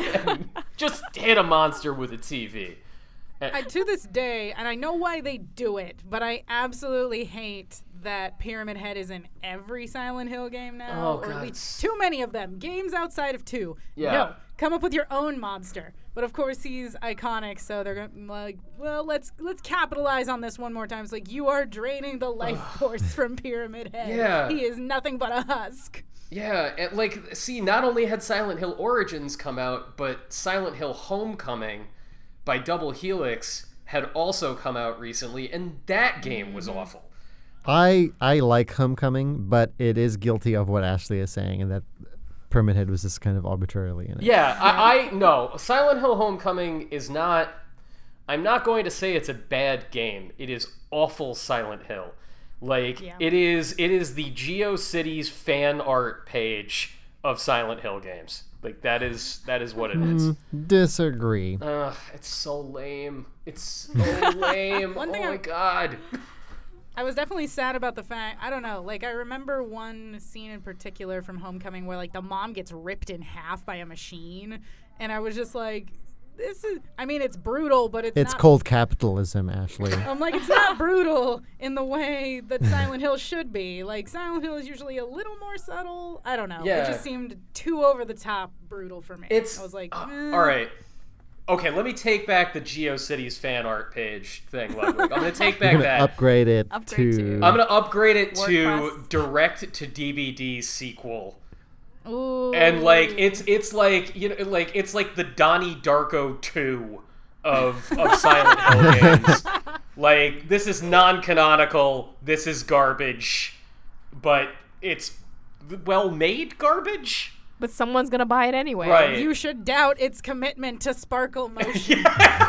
Just hit a monster with a TV. To this day, and I know why they do it, but I absolutely hate that Pyramid Head is in every Silent Hill game now. Oh, or God. at least too many of them. Games outside of 2. Yeah. No, come up with your own monster. But of course he's iconic, so they're gonna like, well, let's capitalize on this one more time. It's like, you are draining the life force from Pyramid Head. Yeah. He is nothing but a husk. Yeah, and like, see, not only had Silent Hill Origins come out, but Silent Hill Homecoming by Double Helix had also come out recently, and that game was awful. I like Homecoming, but it is guilty of what Ashley is saying, and that Pyramid Head was just kind of arbitrarily in it. Yeah, I no. Silent Hill Homecoming is not... I'm not going to say it's a bad game. It is awful Silent Hill. Like, it is the GeoCities fan art page of Silent Hill games. Like, that is what it is. Disagree. It's so lame. It's so lame. Oh my god. I was definitely sad about the fact, I don't know, like I remember one scene in particular from Homecoming where like the mom gets ripped in half by a machine, and I was just like, this is, I mean, it's brutal, but it's not called capitalism, Ashley. I'm like, it's not brutal in the way that Silent Hill should be. Like, Silent Hill is usually a little more subtle. I don't know. Yeah. It just seemed too over the top brutal for me. I was like, all right. Okay, let me take back the GeoCities fan art page thing, Ludwig. I'm going to take back that. Upgrade it Upgrade to... I'm going to upgrade it to WordPress. direct-to-DVD sequel. Ooh. And like it's like, you know, like it's like the Donnie Darko 2 of Silent Hill games. Like, this is non-canonical, this is garbage, but it's well-made garbage. But someone's gonna buy it anyway. Right. You should doubt its commitment to sparkle motion.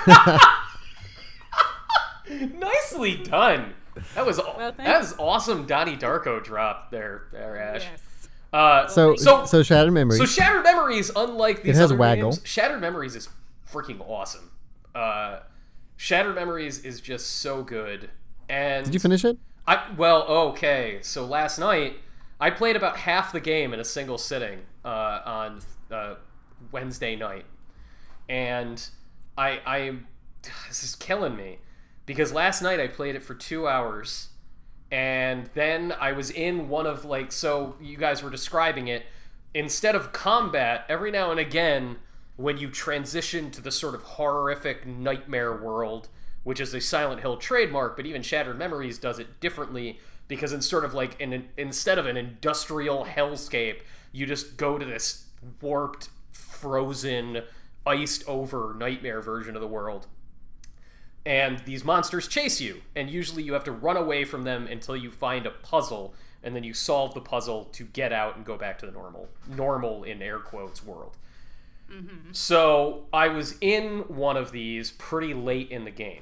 Nicely done. That was thanks. awesome Donnie Darko drop there, Ash. Yes. So Shattered Memories. So Shattered Memories, unlike these has other Waggle. games, Shattered Memories is freaking awesome. Shattered Memories is just so good. And Did you finish it? Okay. So last night, I played about half the game in a single sitting on Wednesday night, and I this is killing me because last night I played it for 2 hours. And then I was in one of, like, so you guys were describing it, instead of combat, every now and again, when you transition to the sort of horrific nightmare world, which is a Silent Hill trademark, but even Shattered Memories does it differently, because it's sort of like, instead of an industrial hellscape, you just go to this warped, frozen, iced-over nightmare version of the world. And these monsters chase you, and usually you have to run away from them until you find a puzzle, and then you solve the puzzle to get out and go back to the normal in air quotes, world. So I was in one of these pretty late in the game.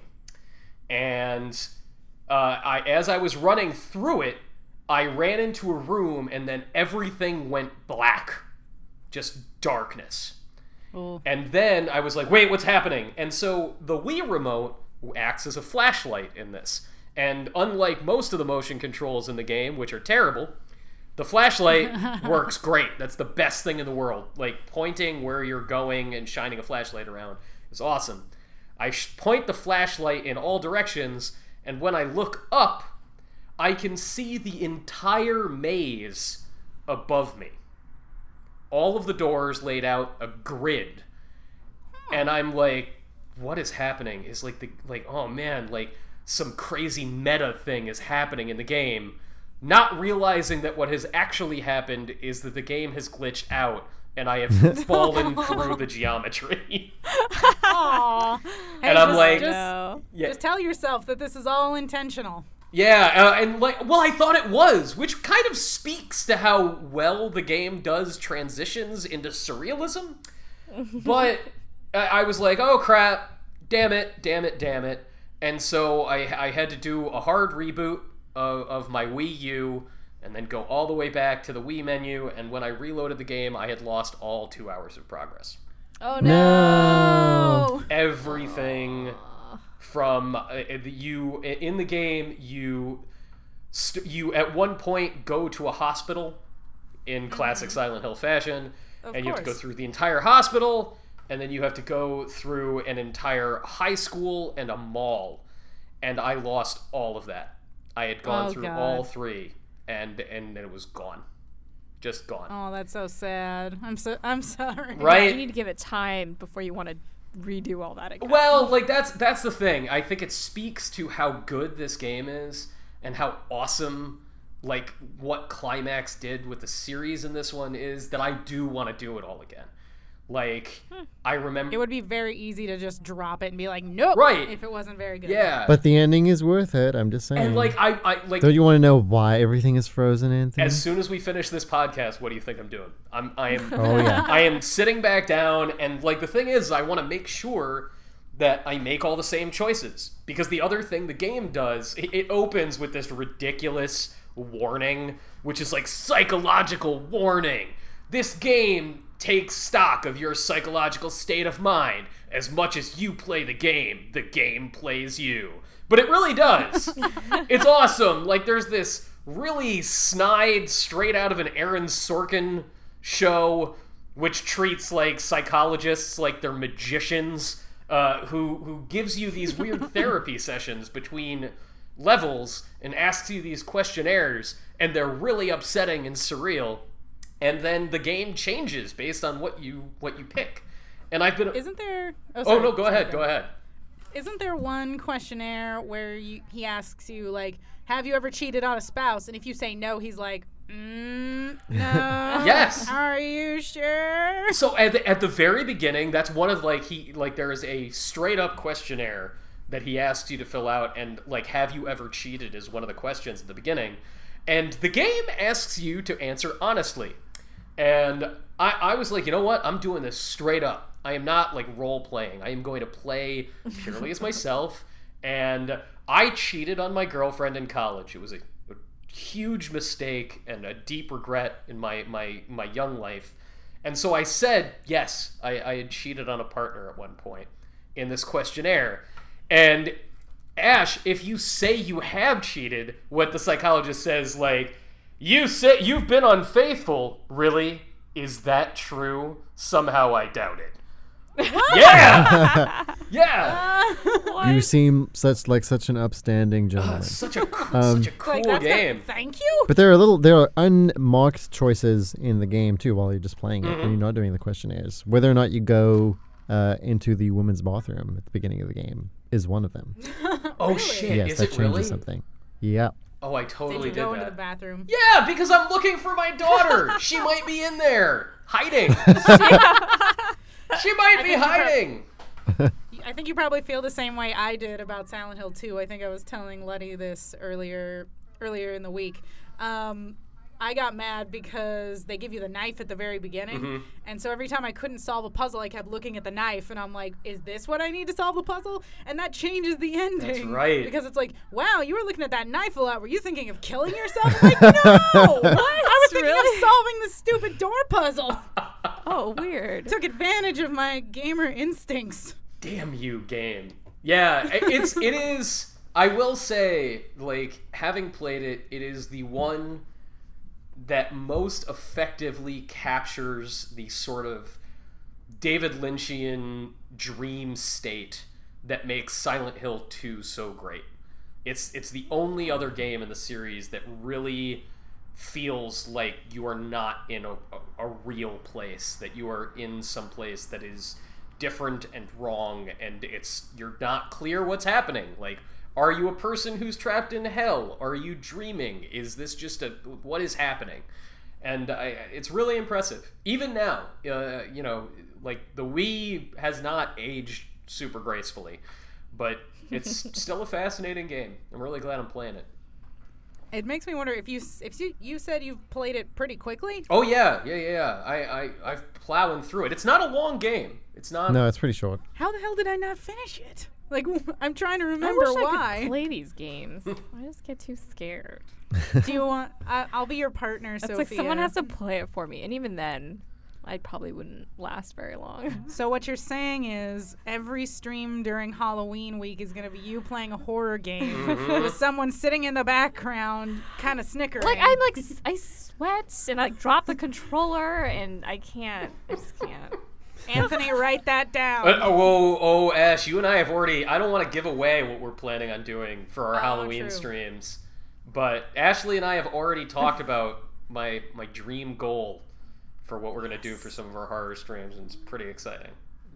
And as I was running through it, I ran into a room and then everything went black. Just darkness. Oh. And then I was like, wait, what's happening? And so the Wii remote acts as a flashlight in this. And unlike most of the motion controls in the game, which are terrible, the flashlight works great. That's the best thing in the world. Like, pointing where you're going and shining a flashlight around is awesome. I point the flashlight in all directions, and when I look up, I can see the entire maze above me. All of the doors laid out a grid. And I'm like, what is happening? Is oh man, like some crazy meta thing is happening in the game. Not realizing that what has actually happened is that the game has glitched out and I have fallen through the geometry. Aww. And I'm like, just tell yourself that this is all intentional. Yeah, I thought it was, which kind of speaks to how well the game does transitions into surrealism. But I was like, oh crap, damn it. And so I had to do a hard reboot of my Wii U and then go all the way back to the Wii menu. And when I reloaded the game, I had lost all 2 hours of progress. Oh no! Everything from you in the game, you at one point go to a hospital in classic Silent Hill fashion, and you have to go through the entire hospital, and then you have to go through an entire high school and a mall, and I lost all of that. I had gone through all 3, and it was gone. Just gone. Oh, that's so sad. I'm sorry. Right? You need to give it time before you want to redo all that again. Well, like that's the thing. I think it speaks to how good this game is and how awesome, like, what Climax did with the series in this one is, that I do want to do it all again. Like, I remember... It would be very easy to just drop it and be like, nope, right, if it wasn't very good. Yeah. But the ending is worth it, I'm just saying. And, like, I don't you want to know why everything is frozen, Anthony? As soon as we finish this podcast, what do you think I'm doing? I am Oh, yeah. I am sitting back down, and, like, the thing is, I want to make sure that I make all the same choices. Because the other thing the game does, it opens with this ridiculous warning, which is like, psychological warning. This game takes stock of your psychological state of mind. As much as you play the game plays you. But it really does. It's awesome. Like, there's this really snide, straight out of an Aaron Sorkin show, which treats, like, psychologists like they're magicians, who gives you these weird therapy sessions between levels and asks you these questionnaires, and they're really upsetting and surreal. And then the game changes based on what you pick. And I've been... Isn't there... Oh, no, go ahead. Isn't there one questionnaire where he asks you, like, have you ever cheated on a spouse? And if you say no, he's like, no. Yes. Are you sure? So at the very beginning, that's one of, like, there is a straight-up questionnaire that he asks you to fill out, and, like, have you ever cheated is one of the questions at the beginning. And the game asks you to answer honestly. And I was like, you know what? I'm doing this straight up. I am not, like, role-playing. I am going to play purely as myself. And I cheated on my girlfriend in college. It was a huge mistake and a deep regret in my young life. And so I said, yes, I had cheated on a partner at one point in this questionnaire. And Ash, if you say you have cheated, what the psychologist says, like, you say you've been unfaithful. Really? Is that true? Somehow I doubt it. Yeah! Yeah! You seem such an upstanding gentleman. Such a cool like, game. Thank you. But there are unmarked choices in the game too while you're just playing it when you're not doing the questionnaires. Whether or not you go into the women's bathroom at the beginning of the game is one of them. Oh Really? shit! Yes, Is that it changes really? something. Yeah. Oh, I totally Did you go did into that. the bathroom? Yeah, because I'm looking for my daughter. She might be in there hiding. She might be hiding. I think you probably feel the same way I did about Silent Hill 2. I think I was telling Letty this earlier in the week. I got mad because they give you the knife at the very beginning. And so every time I couldn't solve a puzzle, I kept looking at the knife, and I'm like, is this what I need to solve the puzzle? And that changes the ending. That's right. Because it's like, wow, you were looking at that knife a lot. Were you thinking of killing yourself? I'm like, no! I was thinking of solving the stupid door puzzle. Oh, weird. Took advantage of my gamer instincts. Damn you, game. Yeah, it is. I will say, like, having played it, it is the one that most effectively captures the sort of David Lynchian dream state that makes Silent Hill 2 so great. It's the only other game in the series that really feels like you are not in a real place, that you are in some place that is different and wrong, and you're not clear what's happening. Like, are you a person who's trapped in hell? Are you dreaming? Is this just what is happening? And it's really impressive. Even now, like, the Wii has not aged super gracefully, but it's still a fascinating game. I'm really glad I'm playing it. It makes me wonder if you said you've played it pretty quickly. Oh yeah. I've plowing through it. It's not a long game. It's not. No, it's pretty short. How the hell did I not finish it? Like, I'm trying to remember I wish why. I could play these games. I just get too scared. Do you want? I'll be your partner, It's Sophia. like someone has to play it for me, and even then, I probably wouldn't last very long. So what you're saying is every stream during Halloween week is going to be you playing a horror game with someone sitting in the background, kind of snickering. Like I sweat and I drop the controller, and I just can't. Anthony, write that down. Ash, you and I have already. I don't want to give away what we're planning on doing for our Halloween true. streams, but Ashley and I have already talked about my dream goal for what we're gonna do for some of our horror streams, and it's pretty exciting.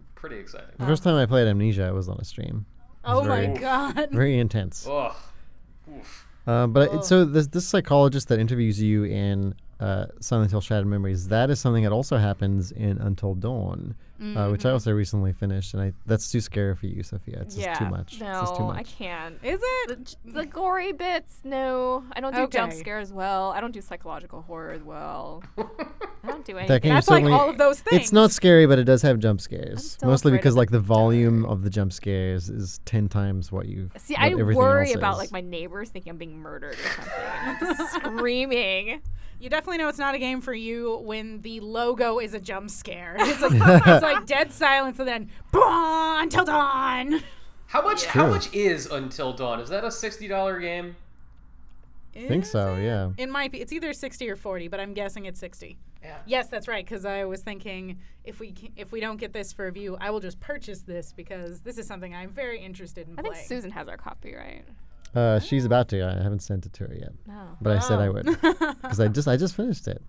The first time I played Amnesia, I was on a stream. Oh my god. Very intense. Ugh. Oof. So this psychologist that interviews you in Silent Hill Shattered Memories, that is something that also happens in Until Dawn, which I also recently finished, and that's too scary for you, Sophia. It's just too much. No, it's just too much. I can't. Is it? The gory bits, no. I don't do Okay. jump scares well. I don't do psychological horror as well. I don't do That anything. game That's like certainly- all of those things. It's not scary, but it does have jump scares. still Mostly afraid because of like the the volume dark. of the jump scares is 10 times what you've. See, what I everything worry else about is. like my neighbors thinking I'm being murdered or something. I'm just screaming. You definitely know it's not a game for you when the logo is a jump scare. It's like dead silence and then "Bah, Until Dawn." How much? Yeah. How True. much is Until Dawn? Is that a $60 game? think so, yeah. It might be. It's either 60 or 40, but I'm guessing it's 60. Yeah. Yes, that's right. Because I was thinking if we don't get this for review, I will just purchase this because this is something I'm very interested in I playing. think Susan has our copy, right? She's about to. I haven't sent it to her yet, No. but I said I would because I just finished it.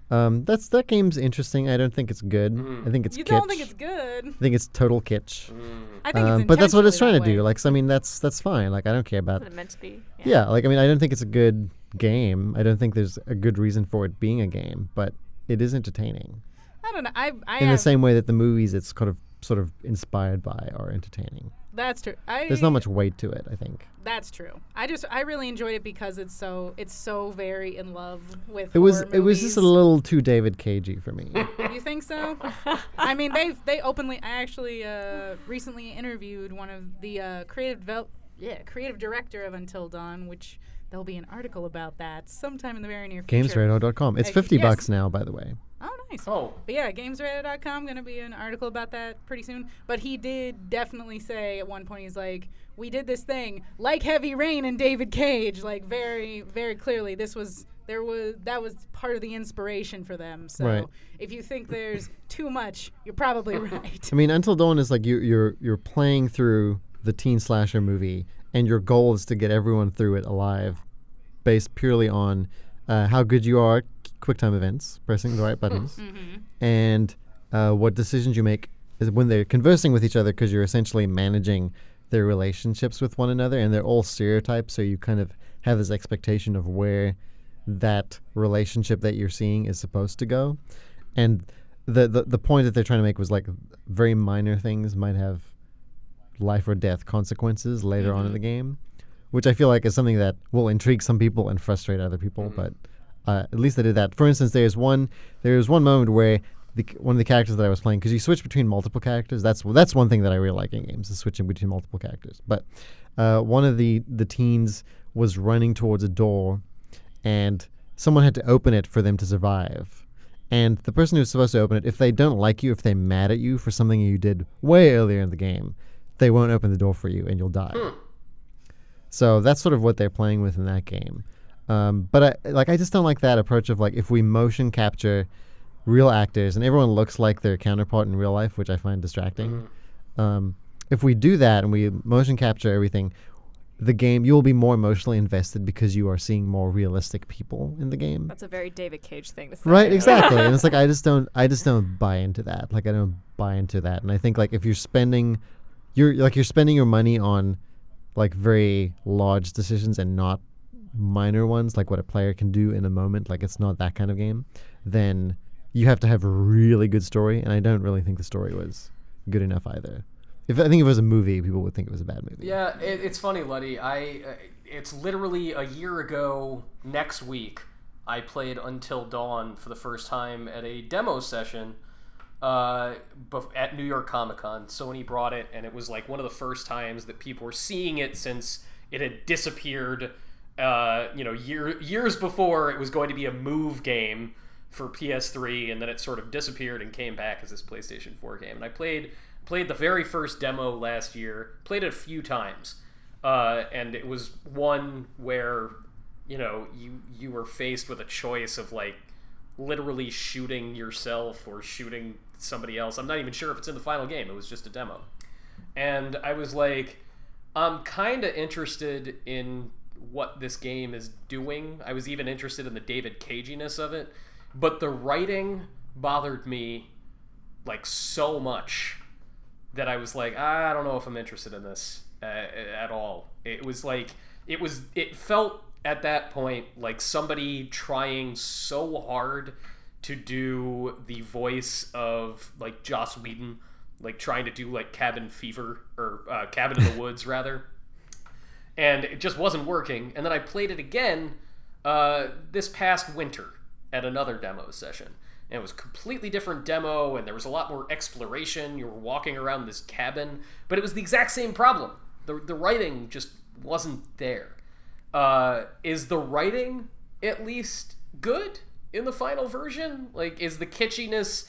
That game's interesting. I don't think it's good. I think it's You kitsch. don't think it's good? I think it's total kitsch. I think it's But that's what it's trying to intentionally do. that Like, so, I mean, that's fine. Like, I don't care about. Is it meant to be? Yeah, like I mean, I don't think it's a good game. I don't think there's a good reason for it being a game, but it is entertaining. I don't know. I In the have, same way that the movies it's sort of inspired by are entertaining. That's true. There's not much weight to it, I think. That's true. I really enjoyed it because it's so very in love with. It was horror just a movies. little too David Cagey for me. You think so? I mean, they openly. I actually recently interviewed one of the creative director of Until Dawn, which there'll be an article about that sometime in the very near future. GamesRadar.com. It's $50 yes. now, by the way. Oh, nice. Oh. But yeah, GamesRadar.com, going to be an article about that pretty soon. But he did definitely say at one point, he's like, we did this thing like Heavy Rain and David Cage, like very, very clearly. That was part of the inspiration for them. So Right. if you think there's too much, you're probably right. I mean, Until Dawn is like you're playing through the teen slasher movie, and your goal is to get everyone through it alive, based purely on how good you are at QuickTime events, pressing the right buttons, and what decisions you make is when they're conversing with each other, because you're essentially managing their relationships with one another, and they're all stereotypes, so you kind of have this expectation of where that relationship that you're seeing is supposed to go. And the point that they're trying to make was like very minor things might have life or death consequences later on in the game, which I feel like is something that will intrigue some people and frustrate other people, but At least they did that. For instance, there's one moment where one of the characters that I was playing, because you switch between multiple characters. That's one thing that I really like in games, is switching between multiple characters. But one of the teens was running towards a door, and someone had to open it for them to survive. And the person who's supposed to open it, if they don't like you, if they're mad at you for something you did way earlier in the game, they won't open the door for you, and you'll die. So that's sort of what they're playing with in that game. But I just don't like that approach of, like, if we motion capture real actors and everyone looks like their counterpart in real life, which I find distracting. If we do that and we motion capture everything, the game, you will be more emotionally invested because you are seeing more realistic people in the game. That's a very David Cage thing to say. Right, exactly. And it's like, I just don't buy into that. Like, I don't buy into that. And I think, like, if you're spending your money on, like, very large decisions and not minor ones, like what a player can do in a moment, like, it's not that kind of game, then you have to have a really good story, and I don't really think the story was good enough either. I think if it was a movie, people would think it was a bad movie. Yeah, it's funny, Luddy. It's literally a year ago next week, I played Until Dawn for the first time at a demo session at New York Comic Con. Sony brought it, and it was like one of the first times that people were seeing it since it had disappeared. Years before it was going to be a Move game for PS3, and then it sort of disappeared and came back as this PlayStation 4 game. And I played the very first demo last year, played it a few times, and it was one where, you were faced with a choice of, like, literally shooting yourself or shooting somebody else. I'm not even sure if it's in the final game. It was just a demo. And I was like, I'm kind of interested in what this game is doing. I was even interested in the David Caginess of it, but the writing bothered me, like, so much that I was like, I don't know if I'm interested in this at all. It felt at that point like somebody trying so hard to do the voice of, like, Joss Whedon, like trying to do, like, Cabin Fever, or Cabin in the Woods rather. And it just wasn't working. And then I played it again this past winter at another demo session. And it was a completely different demo, and there was a lot more exploration. You were walking around this cabin, but it was the exact same problem. The writing just wasn't there. Is the writing at least good in the final version? Like, does the kitschiness,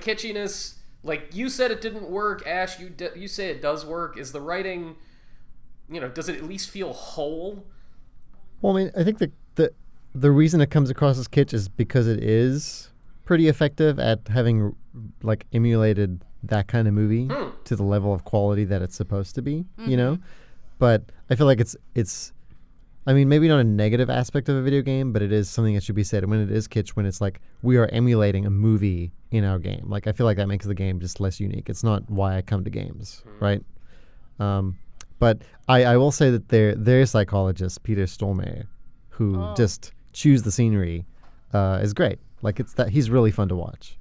like, you said it didn't work, Ash, you say it does work. Is the writing, does it at least feel whole? Well, I mean, I think the reason it comes across as kitsch is because it is pretty effective at having, like, emulated that kind of movie to the level of quality that it's supposed to be, But I feel like it's I mean, maybe not a negative aspect of a video game, but it is something that should be said. When it is kitsch, when it's like, we are emulating a movie in our game. Like, I feel like that makes the game just less unique. It's not why I come to games, right? But I will say that their psychologist, Peter Stormare, who just chews the scenery, is great. Like, he's really fun to watch.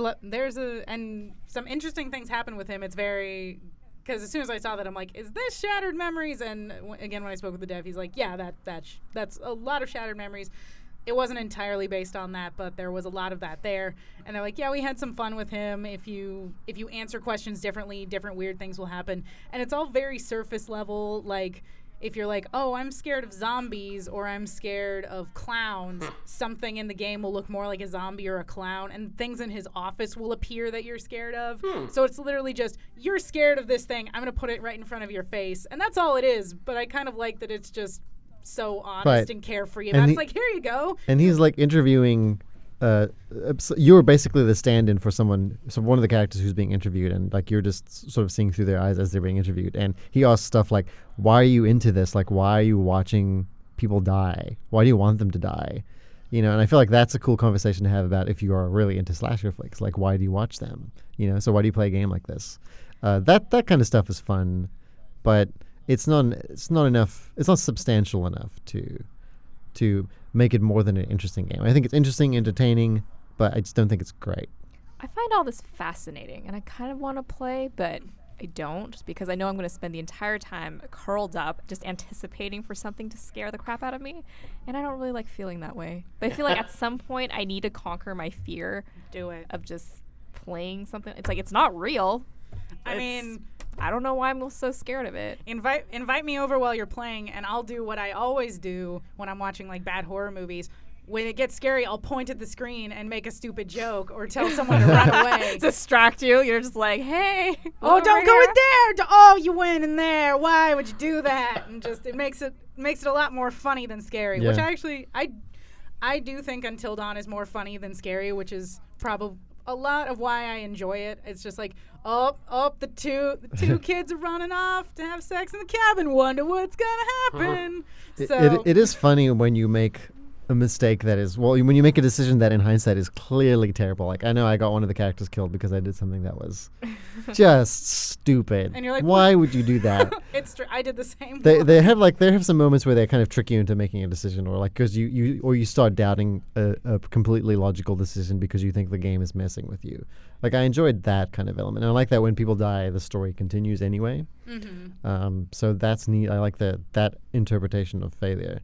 And some interesting things happen with him. It's very, because as soon as I saw that, I'm like, is this Shattered Memories? And again, when I spoke with the dev, he's like, yeah, that's a lot of Shattered Memories. It wasn't entirely based on that, but there was a lot of that there. And they're like, yeah, we had some fun with him. If you answer questions differently, different weird things will happen. And it's all very surface level. Like, if you're like, oh, I'm scared of zombies or I'm scared of clowns, something in the game will look more like a zombie or a clown, and things in his office will appear that you're scared of. So it's literally just, you're scared of this thing, I'm going to put it right in front of your face. And that's all it is. But I kind of like that it's just so honest and carefree. And it's like, here you go. And he's like interviewing, you were basically the stand-in for one of the characters who's being interviewed, and like you're just sort of seeing through their eyes as they're being interviewed. And he asks stuff like, why are you into this? Like, why are you watching people die? Why do you want them to die? And I feel like that's a cool conversation to have about if you are really into slasher flicks. Like, why do you watch them? So why do you play a game like this? That kind of stuff is fun, but it's not enough. It's not substantial enough to make it more than an interesting game. I think it's interesting, entertaining, but I just don't think it's great. I find all this fascinating, and I kind of want to play, but I don't, just because I know I'm going to spend the entire time curled up, just anticipating for something to scare the crap out of me, and I don't really like feeling that way. But I feel like at some point I need to conquer my fear. Do it. Of just playing something. It's like, it's not real. I mean, I don't know why I'm so scared of it. Invite me over while you're playing, and I'll do what I always do when I'm watching like bad horror movies. When it gets scary, I'll point at the screen and make a stupid joke or tell someone to run away. Distract you. You're just like, hey. Oh, don't go in there. Oh, you went in there. Why would you do that? And just it makes it a lot more funny than scary. Yeah. Which I do think Until Dawn is more funny than scary, which is probably a lot of why I enjoy it. It's just like, the two kids are running off to have sex in the cabin. Wonder what's gonna happen. It is funny when you make a mistake that is, well, when you make a decision that in hindsight is clearly terrible. Like, I know I got one of the characters killed because I did something that was just stupid. And you're like, why would you do that? I did the same. They have some moments where they kind of trick you into making a decision, or like because you start doubting a completely logical decision because you think the game is messing with you. Like, I enjoyed that kind of element, and I like that when people die, the story continues anyway. Mm-hmm. So that's neat. I like that interpretation of failure.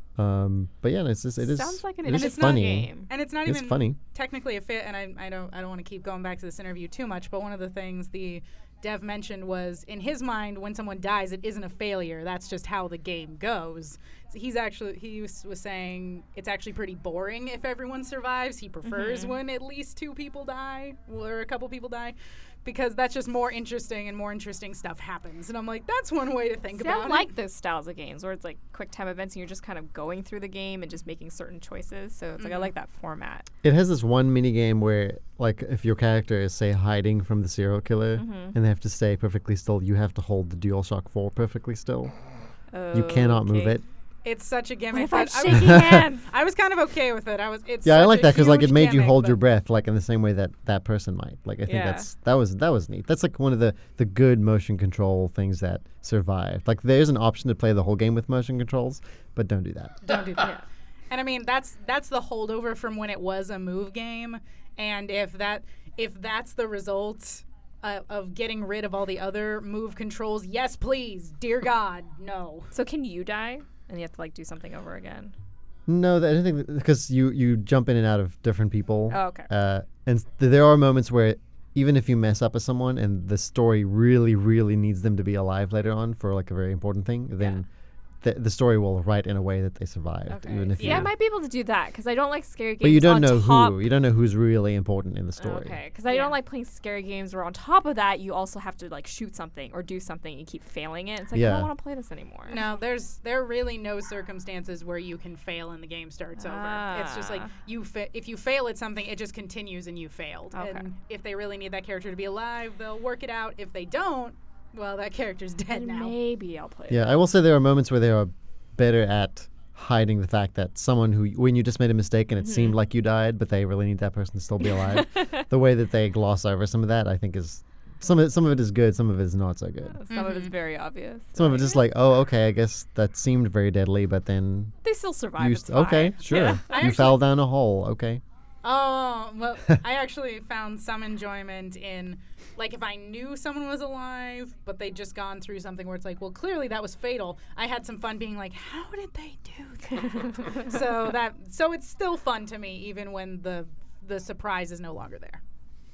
But yeah, it sounds like an interesting funny game, and it's not even funny. Technically a fit. And I don't want to keep going back to this interview too much, but one of the things the dev mentioned was, in his mind, when someone dies, it isn't a failure. That's just how the game goes. So he was saying it's actually pretty boring if everyone survives. He prefers when at least 2 people die or a couple people die, because that's just more interesting and more interesting stuff happens. And I'm like, that's one way to think about it. I like those styles of games where it's like quick time events and you're just kind of going through the game and just making certain choices. So it's like, I like that format. It has this one mini game where, like, if your character is, say, hiding from the serial killer and they have to stay perfectly still, you have to hold the DualShock 4 perfectly still. You cannot move it. It's such a gimmick. What if I'm shaking hands? I was kind of okay with it. I like that because like it made you hold your breath. breath, like in the same way that person might. Like, I think that was neat. That's like one of the good motion control things that survived. Like, there's an option to play the whole game with motion controls, but don't do that. Don't do that. Yeah. And I mean, that's the holdover from when it was a move game, and if that's the result of getting rid of all the other move controls, yes, please, dear God, no. So can you die? And you have to like do something over again? No, I don't think, because you jump in and out of different people. Oh, okay. And there are moments where even if you mess up with someone and the story really, really needs them to be alive later on for like a very important thing, then the story will write in a way that they survived. Okay. Even if I might be able to do that because I don't like scary games. But you don't on know top. who. You don't know who's really important in the story. Okay, because I don't like playing scary games where on top of that you also have to like shoot something or do something and you keep failing it. It's like, I don't want to play this anymore. No, there are really no circumstances where you can fail and the game starts over. It's just like if you fail at something, it just continues and you failed. Okay. And if they really need that character to be alive, they'll work it out. If they don't, well, that character's dead now. Maybe I'll play I will say there are moments where they are better at hiding the fact that someone when you just made a mistake and it seemed like you died, but they really need that person to still be alive. The way that they gloss over some of that, I think, is some of it is good, some of it is not so good. Some of it's very obvious. Some of it's just like, oh, okay, I guess that seemed very deadly, but then they still survive. Okay, sure. You fell down a hole. Okay. Oh, well, I actually found some enjoyment in, like, if I knew someone was alive, but they'd just gone through something where it's like, well, clearly that was fatal. I had some fun being like, how did they do that? So it's still fun to me, even when the surprise is no longer there.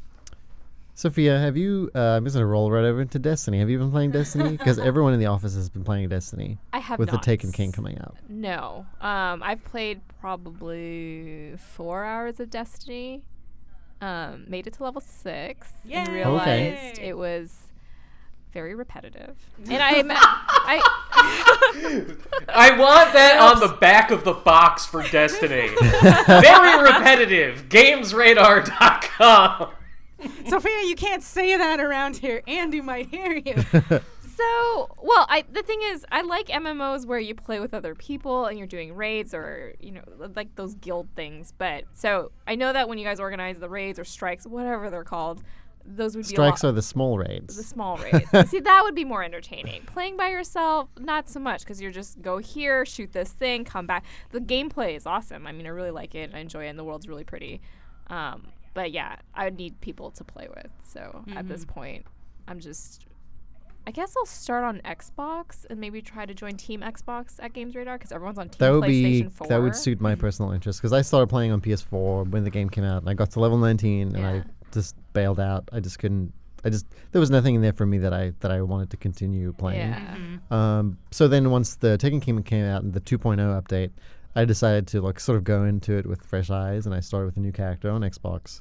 Sophia, have you, I'm just going to roll right over into Destiny. Have you been playing Destiny? Because everyone in the office has been playing Destiny. I have with not. The Taken King coming out. No. I've played probably 4 hours of Destiny. Made it to level 6. Yay. And realized it was very repetitive. And I want that on the back of the box for Destiny. Very repetitive. GamesRadar.com. Sophia, you can't say that around here. Andy might hear you. So, the thing is, I like MMOs where you play with other people and you're doing raids or, like those guild things. But, so, I know that when you guys organize the raids or strikes, whatever they're called, those would be strikes are the small raids. The small raids. See, that would be more entertaining. Playing by yourself, not so much, because you're just go here, shoot this thing, come back. The gameplay is awesome. I mean, I really like it. I enjoy it, and the world's really pretty. But yeah, I would need people to play with. So at this point, I'm just I guess I'll start on Xbox and maybe try to join Team Xbox at Games Radar because everyone's on Team PlayStation 4. That would suit my personal interest because I started playing on PS4 when the game came out and I got to level 19 and I just bailed out. I just couldn't. There was nothing in there for me that I wanted to continue playing. Yeah. So then once the Taken King came out and the 2.0 update, I decided to like sort of go into it with fresh eyes and I started with a new character on Xbox,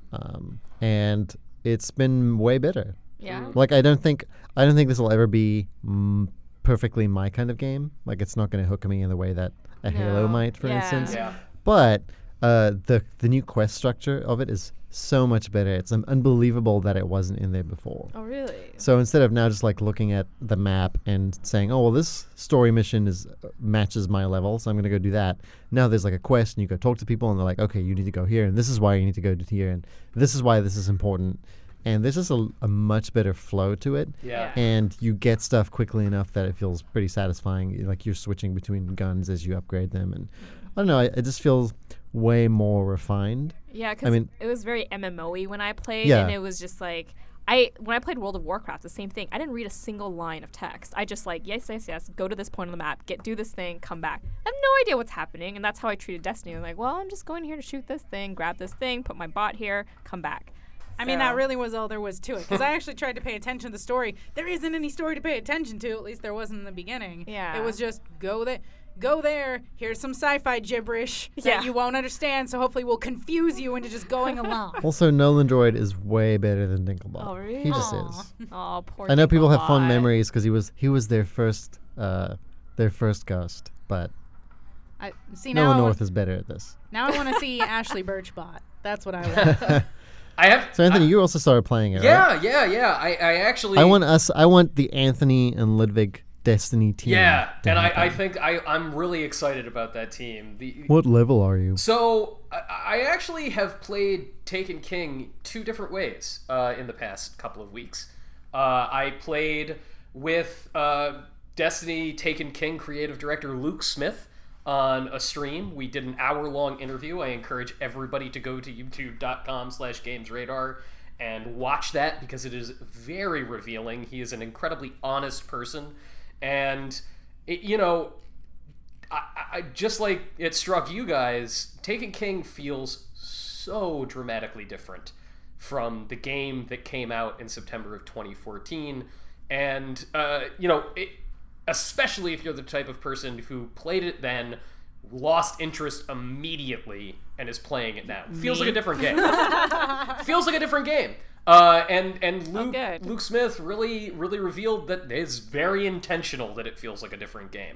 and it's been way better. Yeah. Like I don't think this will ever be perfectly my kind of game. Like it's not going to hook me in the way that a Halo might, for instance. Yeah. But the new quest structure of it is so much better. It's unbelievable that it wasn't in there before. Oh, really? So instead of now just like looking at the map and saying, oh, well, this story mission matches my level, so I'm going to go do that. Now there's like a quest and you go talk to people and they're like, okay, you need to go here and this is why you need to go to here and this is why this is important. And there's just a much better flow to it. Yeah. And you get stuff quickly enough that it feels pretty satisfying. Like you're switching between guns as you upgrade them. And I don't know, it just feels way more refined. Yeah, because it was very MMO-y when I played, and it was just like, when I played World of Warcraft, the same thing. I didn't read a single line of text. I just like, yes, go to this point on the map, do this thing, come back. I have no idea what's happening, and that's how I treated Destiny. I'm like, well, I'm just going here to shoot this thing, grab this thing, put my bot here, come back. I mean, that really was all there was to it. Because I actually tried to pay attention to the story. There isn't any story to pay attention to. At least there wasn't in the beginning. Yeah. It was just go there. Here's some sci-fi gibberish that you won't understand. So hopefully we'll confuse you into just going along. Also, Nolan Droid is way better than Dinklebot. Oh, really? He just is. Oh, poor I know people have fond Dinklebot. memories because he was their first ghost, but Nolan North is better at this. Now I want to see Ashley Birchbot. That's what I want. So Anthony, you also started playing it, right? Yeah. I actually. I want the Anthony and Ludwig Destiny team. Yeah, and I think I'm really excited about that team. What level are you? So I actually have played Taken King 2 different ways in the past couple of weeks. I played with Destiny Taken King creative director Luke Smith on a stream. We did an hour-long interview. I encourage everybody to go to youtube.com/gamesradar and watch that because it is very revealing. He is an incredibly honest person. And, I just like it struck you guys, Taken King feels so dramatically different from the game that came out in September of 2014. And, especially if you're the type of person who played it then, lost interest immediately, and is playing it now. Feels like a different game. Feels like a different game. And Luke Smith really revealed that it's very intentional that it feels like a different game.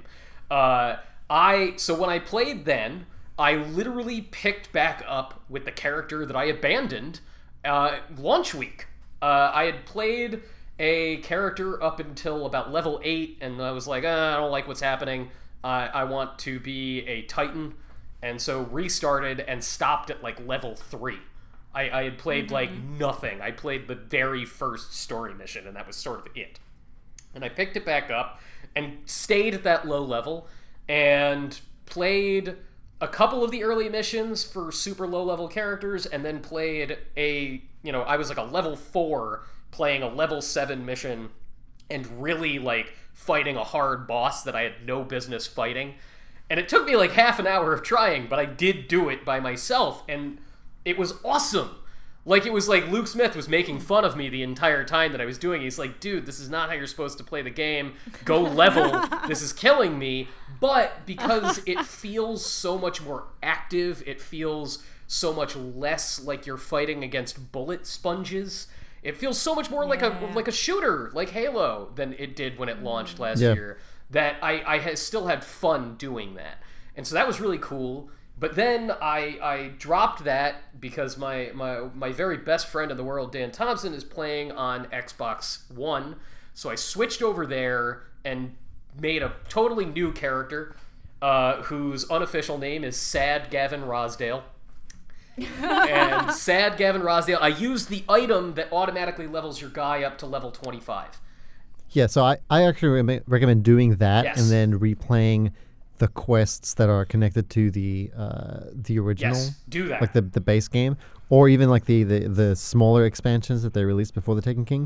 So when I played then, I literally picked back up with the character that I abandoned launch week. I had played a character up until about level 8, and I was like, I don't like what's happening. I want to be a Titan, and so restarted and stopped at like level 3. I had played like nothing. I played the very first story mission, and that was sort of it. And I picked it back up and stayed at that low level and played a couple of the early missions for super low level characters, and then played I was like a level 4 playing a level 7 mission and really like fighting a hard boss that I had no business fighting. And it took me like half an hour of trying, but I did do it by myself, and it was awesome. Like, it was like Luke Smith was making fun of me the entire time that I was doing. He's like, dude, this is not how you're supposed to play the game. Go level. This is killing me. But because it feels so much more active, it feels so much less like you're fighting against bullet sponges. It feels so much more like a shooter, like Halo, than it did when it launched last year, that I still had fun doing that. And so that was really cool. But then I dropped that because my very best friend in the world, Dan Thompson, is playing on Xbox One. So I switched over there and made a totally new character whose unofficial name is Sad Gavin Rosdale. And Sad Gavin Rosdale, I used the item that automatically levels your guy up to level 25. Yeah, so I actually recommend doing that Yes. and then replaying the quests that are connected to the original. Yes, do that. Like the base game, or even like the smaller expansions that they released before the Taken King,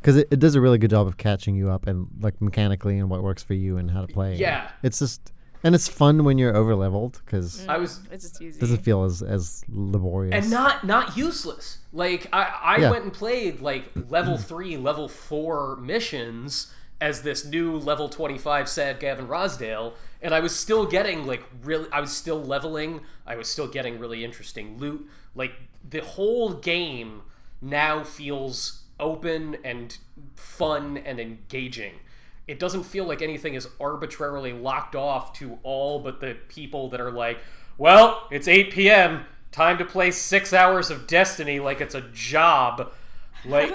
because it does a really good job of catching you up and like mechanically and what works for you and how to play. Yeah. It's just, and it's fun when you're over leveled because It's just easy. it doesn't feel as laborious. And not useless. Like I Yeah. went and played like level 3, level 4 missions as this new level 25 sad Gavin Rosdale, and I was still getting I was still leveling, I was still getting really interesting loot. Like the whole game now feels open and fun and engaging. It doesn't feel like anything is arbitrarily locked off to all but the people that are like, well, it's 8 p.m., time to play 6 hours of Destiny like it's a job. Like,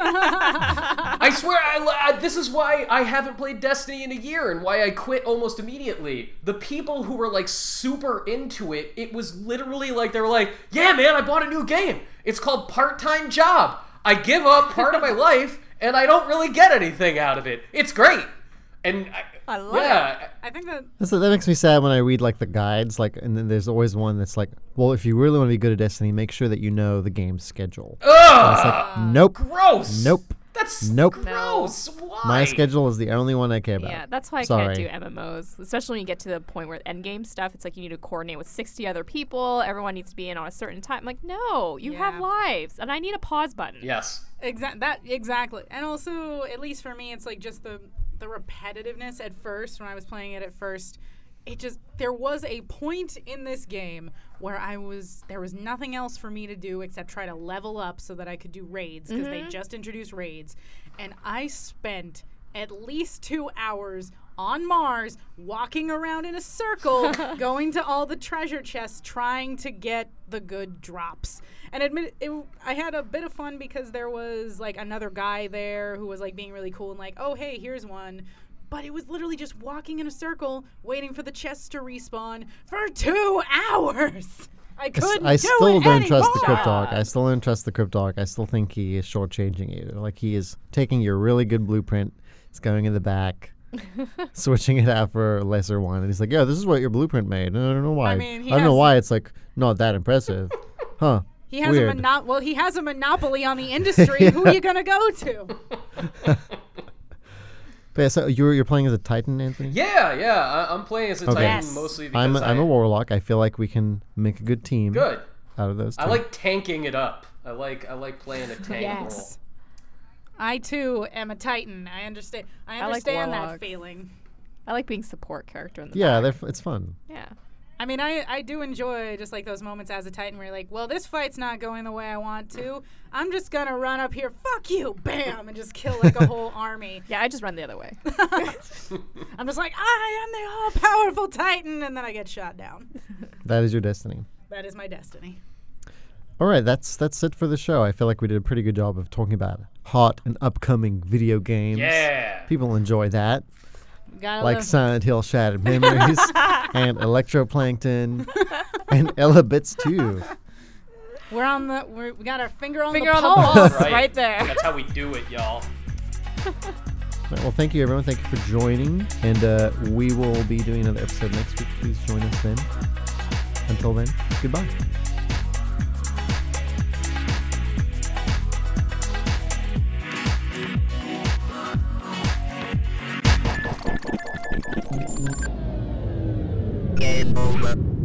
I swear, this is why I haven't played Destiny in a year and why I quit almost immediately. The people who were like super into it, it was literally like they were like, yeah, man, I bought a new game. It's called Part-Time Job. I give up part of my life and I don't really get anything out of it. It's great. And I love it. I think that That makes me sad when I read like the guides, like, and then there's always one that's like, well, if you really want to be good at Destiny, make sure that you know the game's schedule. And it's like, nope, Gross. nope. That's Nope. gross. Why? My schedule is the only one I care about. Yeah, that's why I Sorry. can't do MMOs, especially when you get to the point where endgame stuff, it's like you need to coordinate with 60 other people. Everyone needs to be in on a certain time. I'm like, no, you have Yeah. lives, and I need a pause button. Yes. Exactly. And also, at least for me, it's like just the repetitiveness at first when I was playing it at first. There was a point in this game where there was nothing else for me to do except try to level up so that I could do raids, because they just introduced raids, and I spent at least 2 hours on Mars walking around in a circle going to all the treasure chests trying to get the good drops. And I had a bit of fun because there was like another guy there who was like being really cool and like, oh hey, here's one. But it was literally just walking in a circle, waiting for the chests to respawn for 2 hours. I couldn't I do still it don't trust the anymore. Cryptarch. I still don't trust the Cryptarch. I still think he is shortchanging you. Like, he is taking your really good blueprint, it's going in the back, switching it out for a lesser one, and he's like, yeah, this is what your blueprint made. And I don't know why. I mean, I don't know why it's like not that impressive. Huh. He has Weird. he has a monopoly on the industry. Who are you gonna go to? But yeah, so you're playing as a Titan, Anthony? Yeah. I'm playing as a Okay. Titan Yes. mostly because I'm a Warlock. I feel like we can make a good team good. out of those two. I like tanking it up. I like playing a tank Yes. I too am a Titan. I understand. I like understand that warlocks. feeling. I like being support character in the Yeah, back. it's fun. Yeah. I mean, I do enjoy just like those moments as a Titan where you're like, well, this fight's not going the way I want to. I'm just gonna run up here, fuck you, bam, and just kill like a whole army. Yeah, I just run the other way. I'm just like, I am the all-powerful Titan, and then I get shot down. That is your destiny. That is my destiny. All right, that's it for the show. I feel like we did a pretty good job of talking about hot and upcoming video games. Yeah. People enjoy that. Gotta Like love- Silent Hill Shattered Memories and Electroplankton and Ella Bits 2. we got our finger on Finger the on the pulse. pulse. Right there. That's how we do it, y'all. All right, well, thank you, everyone. Thank you for joining. And we will be doing another episode next week. Please join us then. Until then, goodbye. Game over.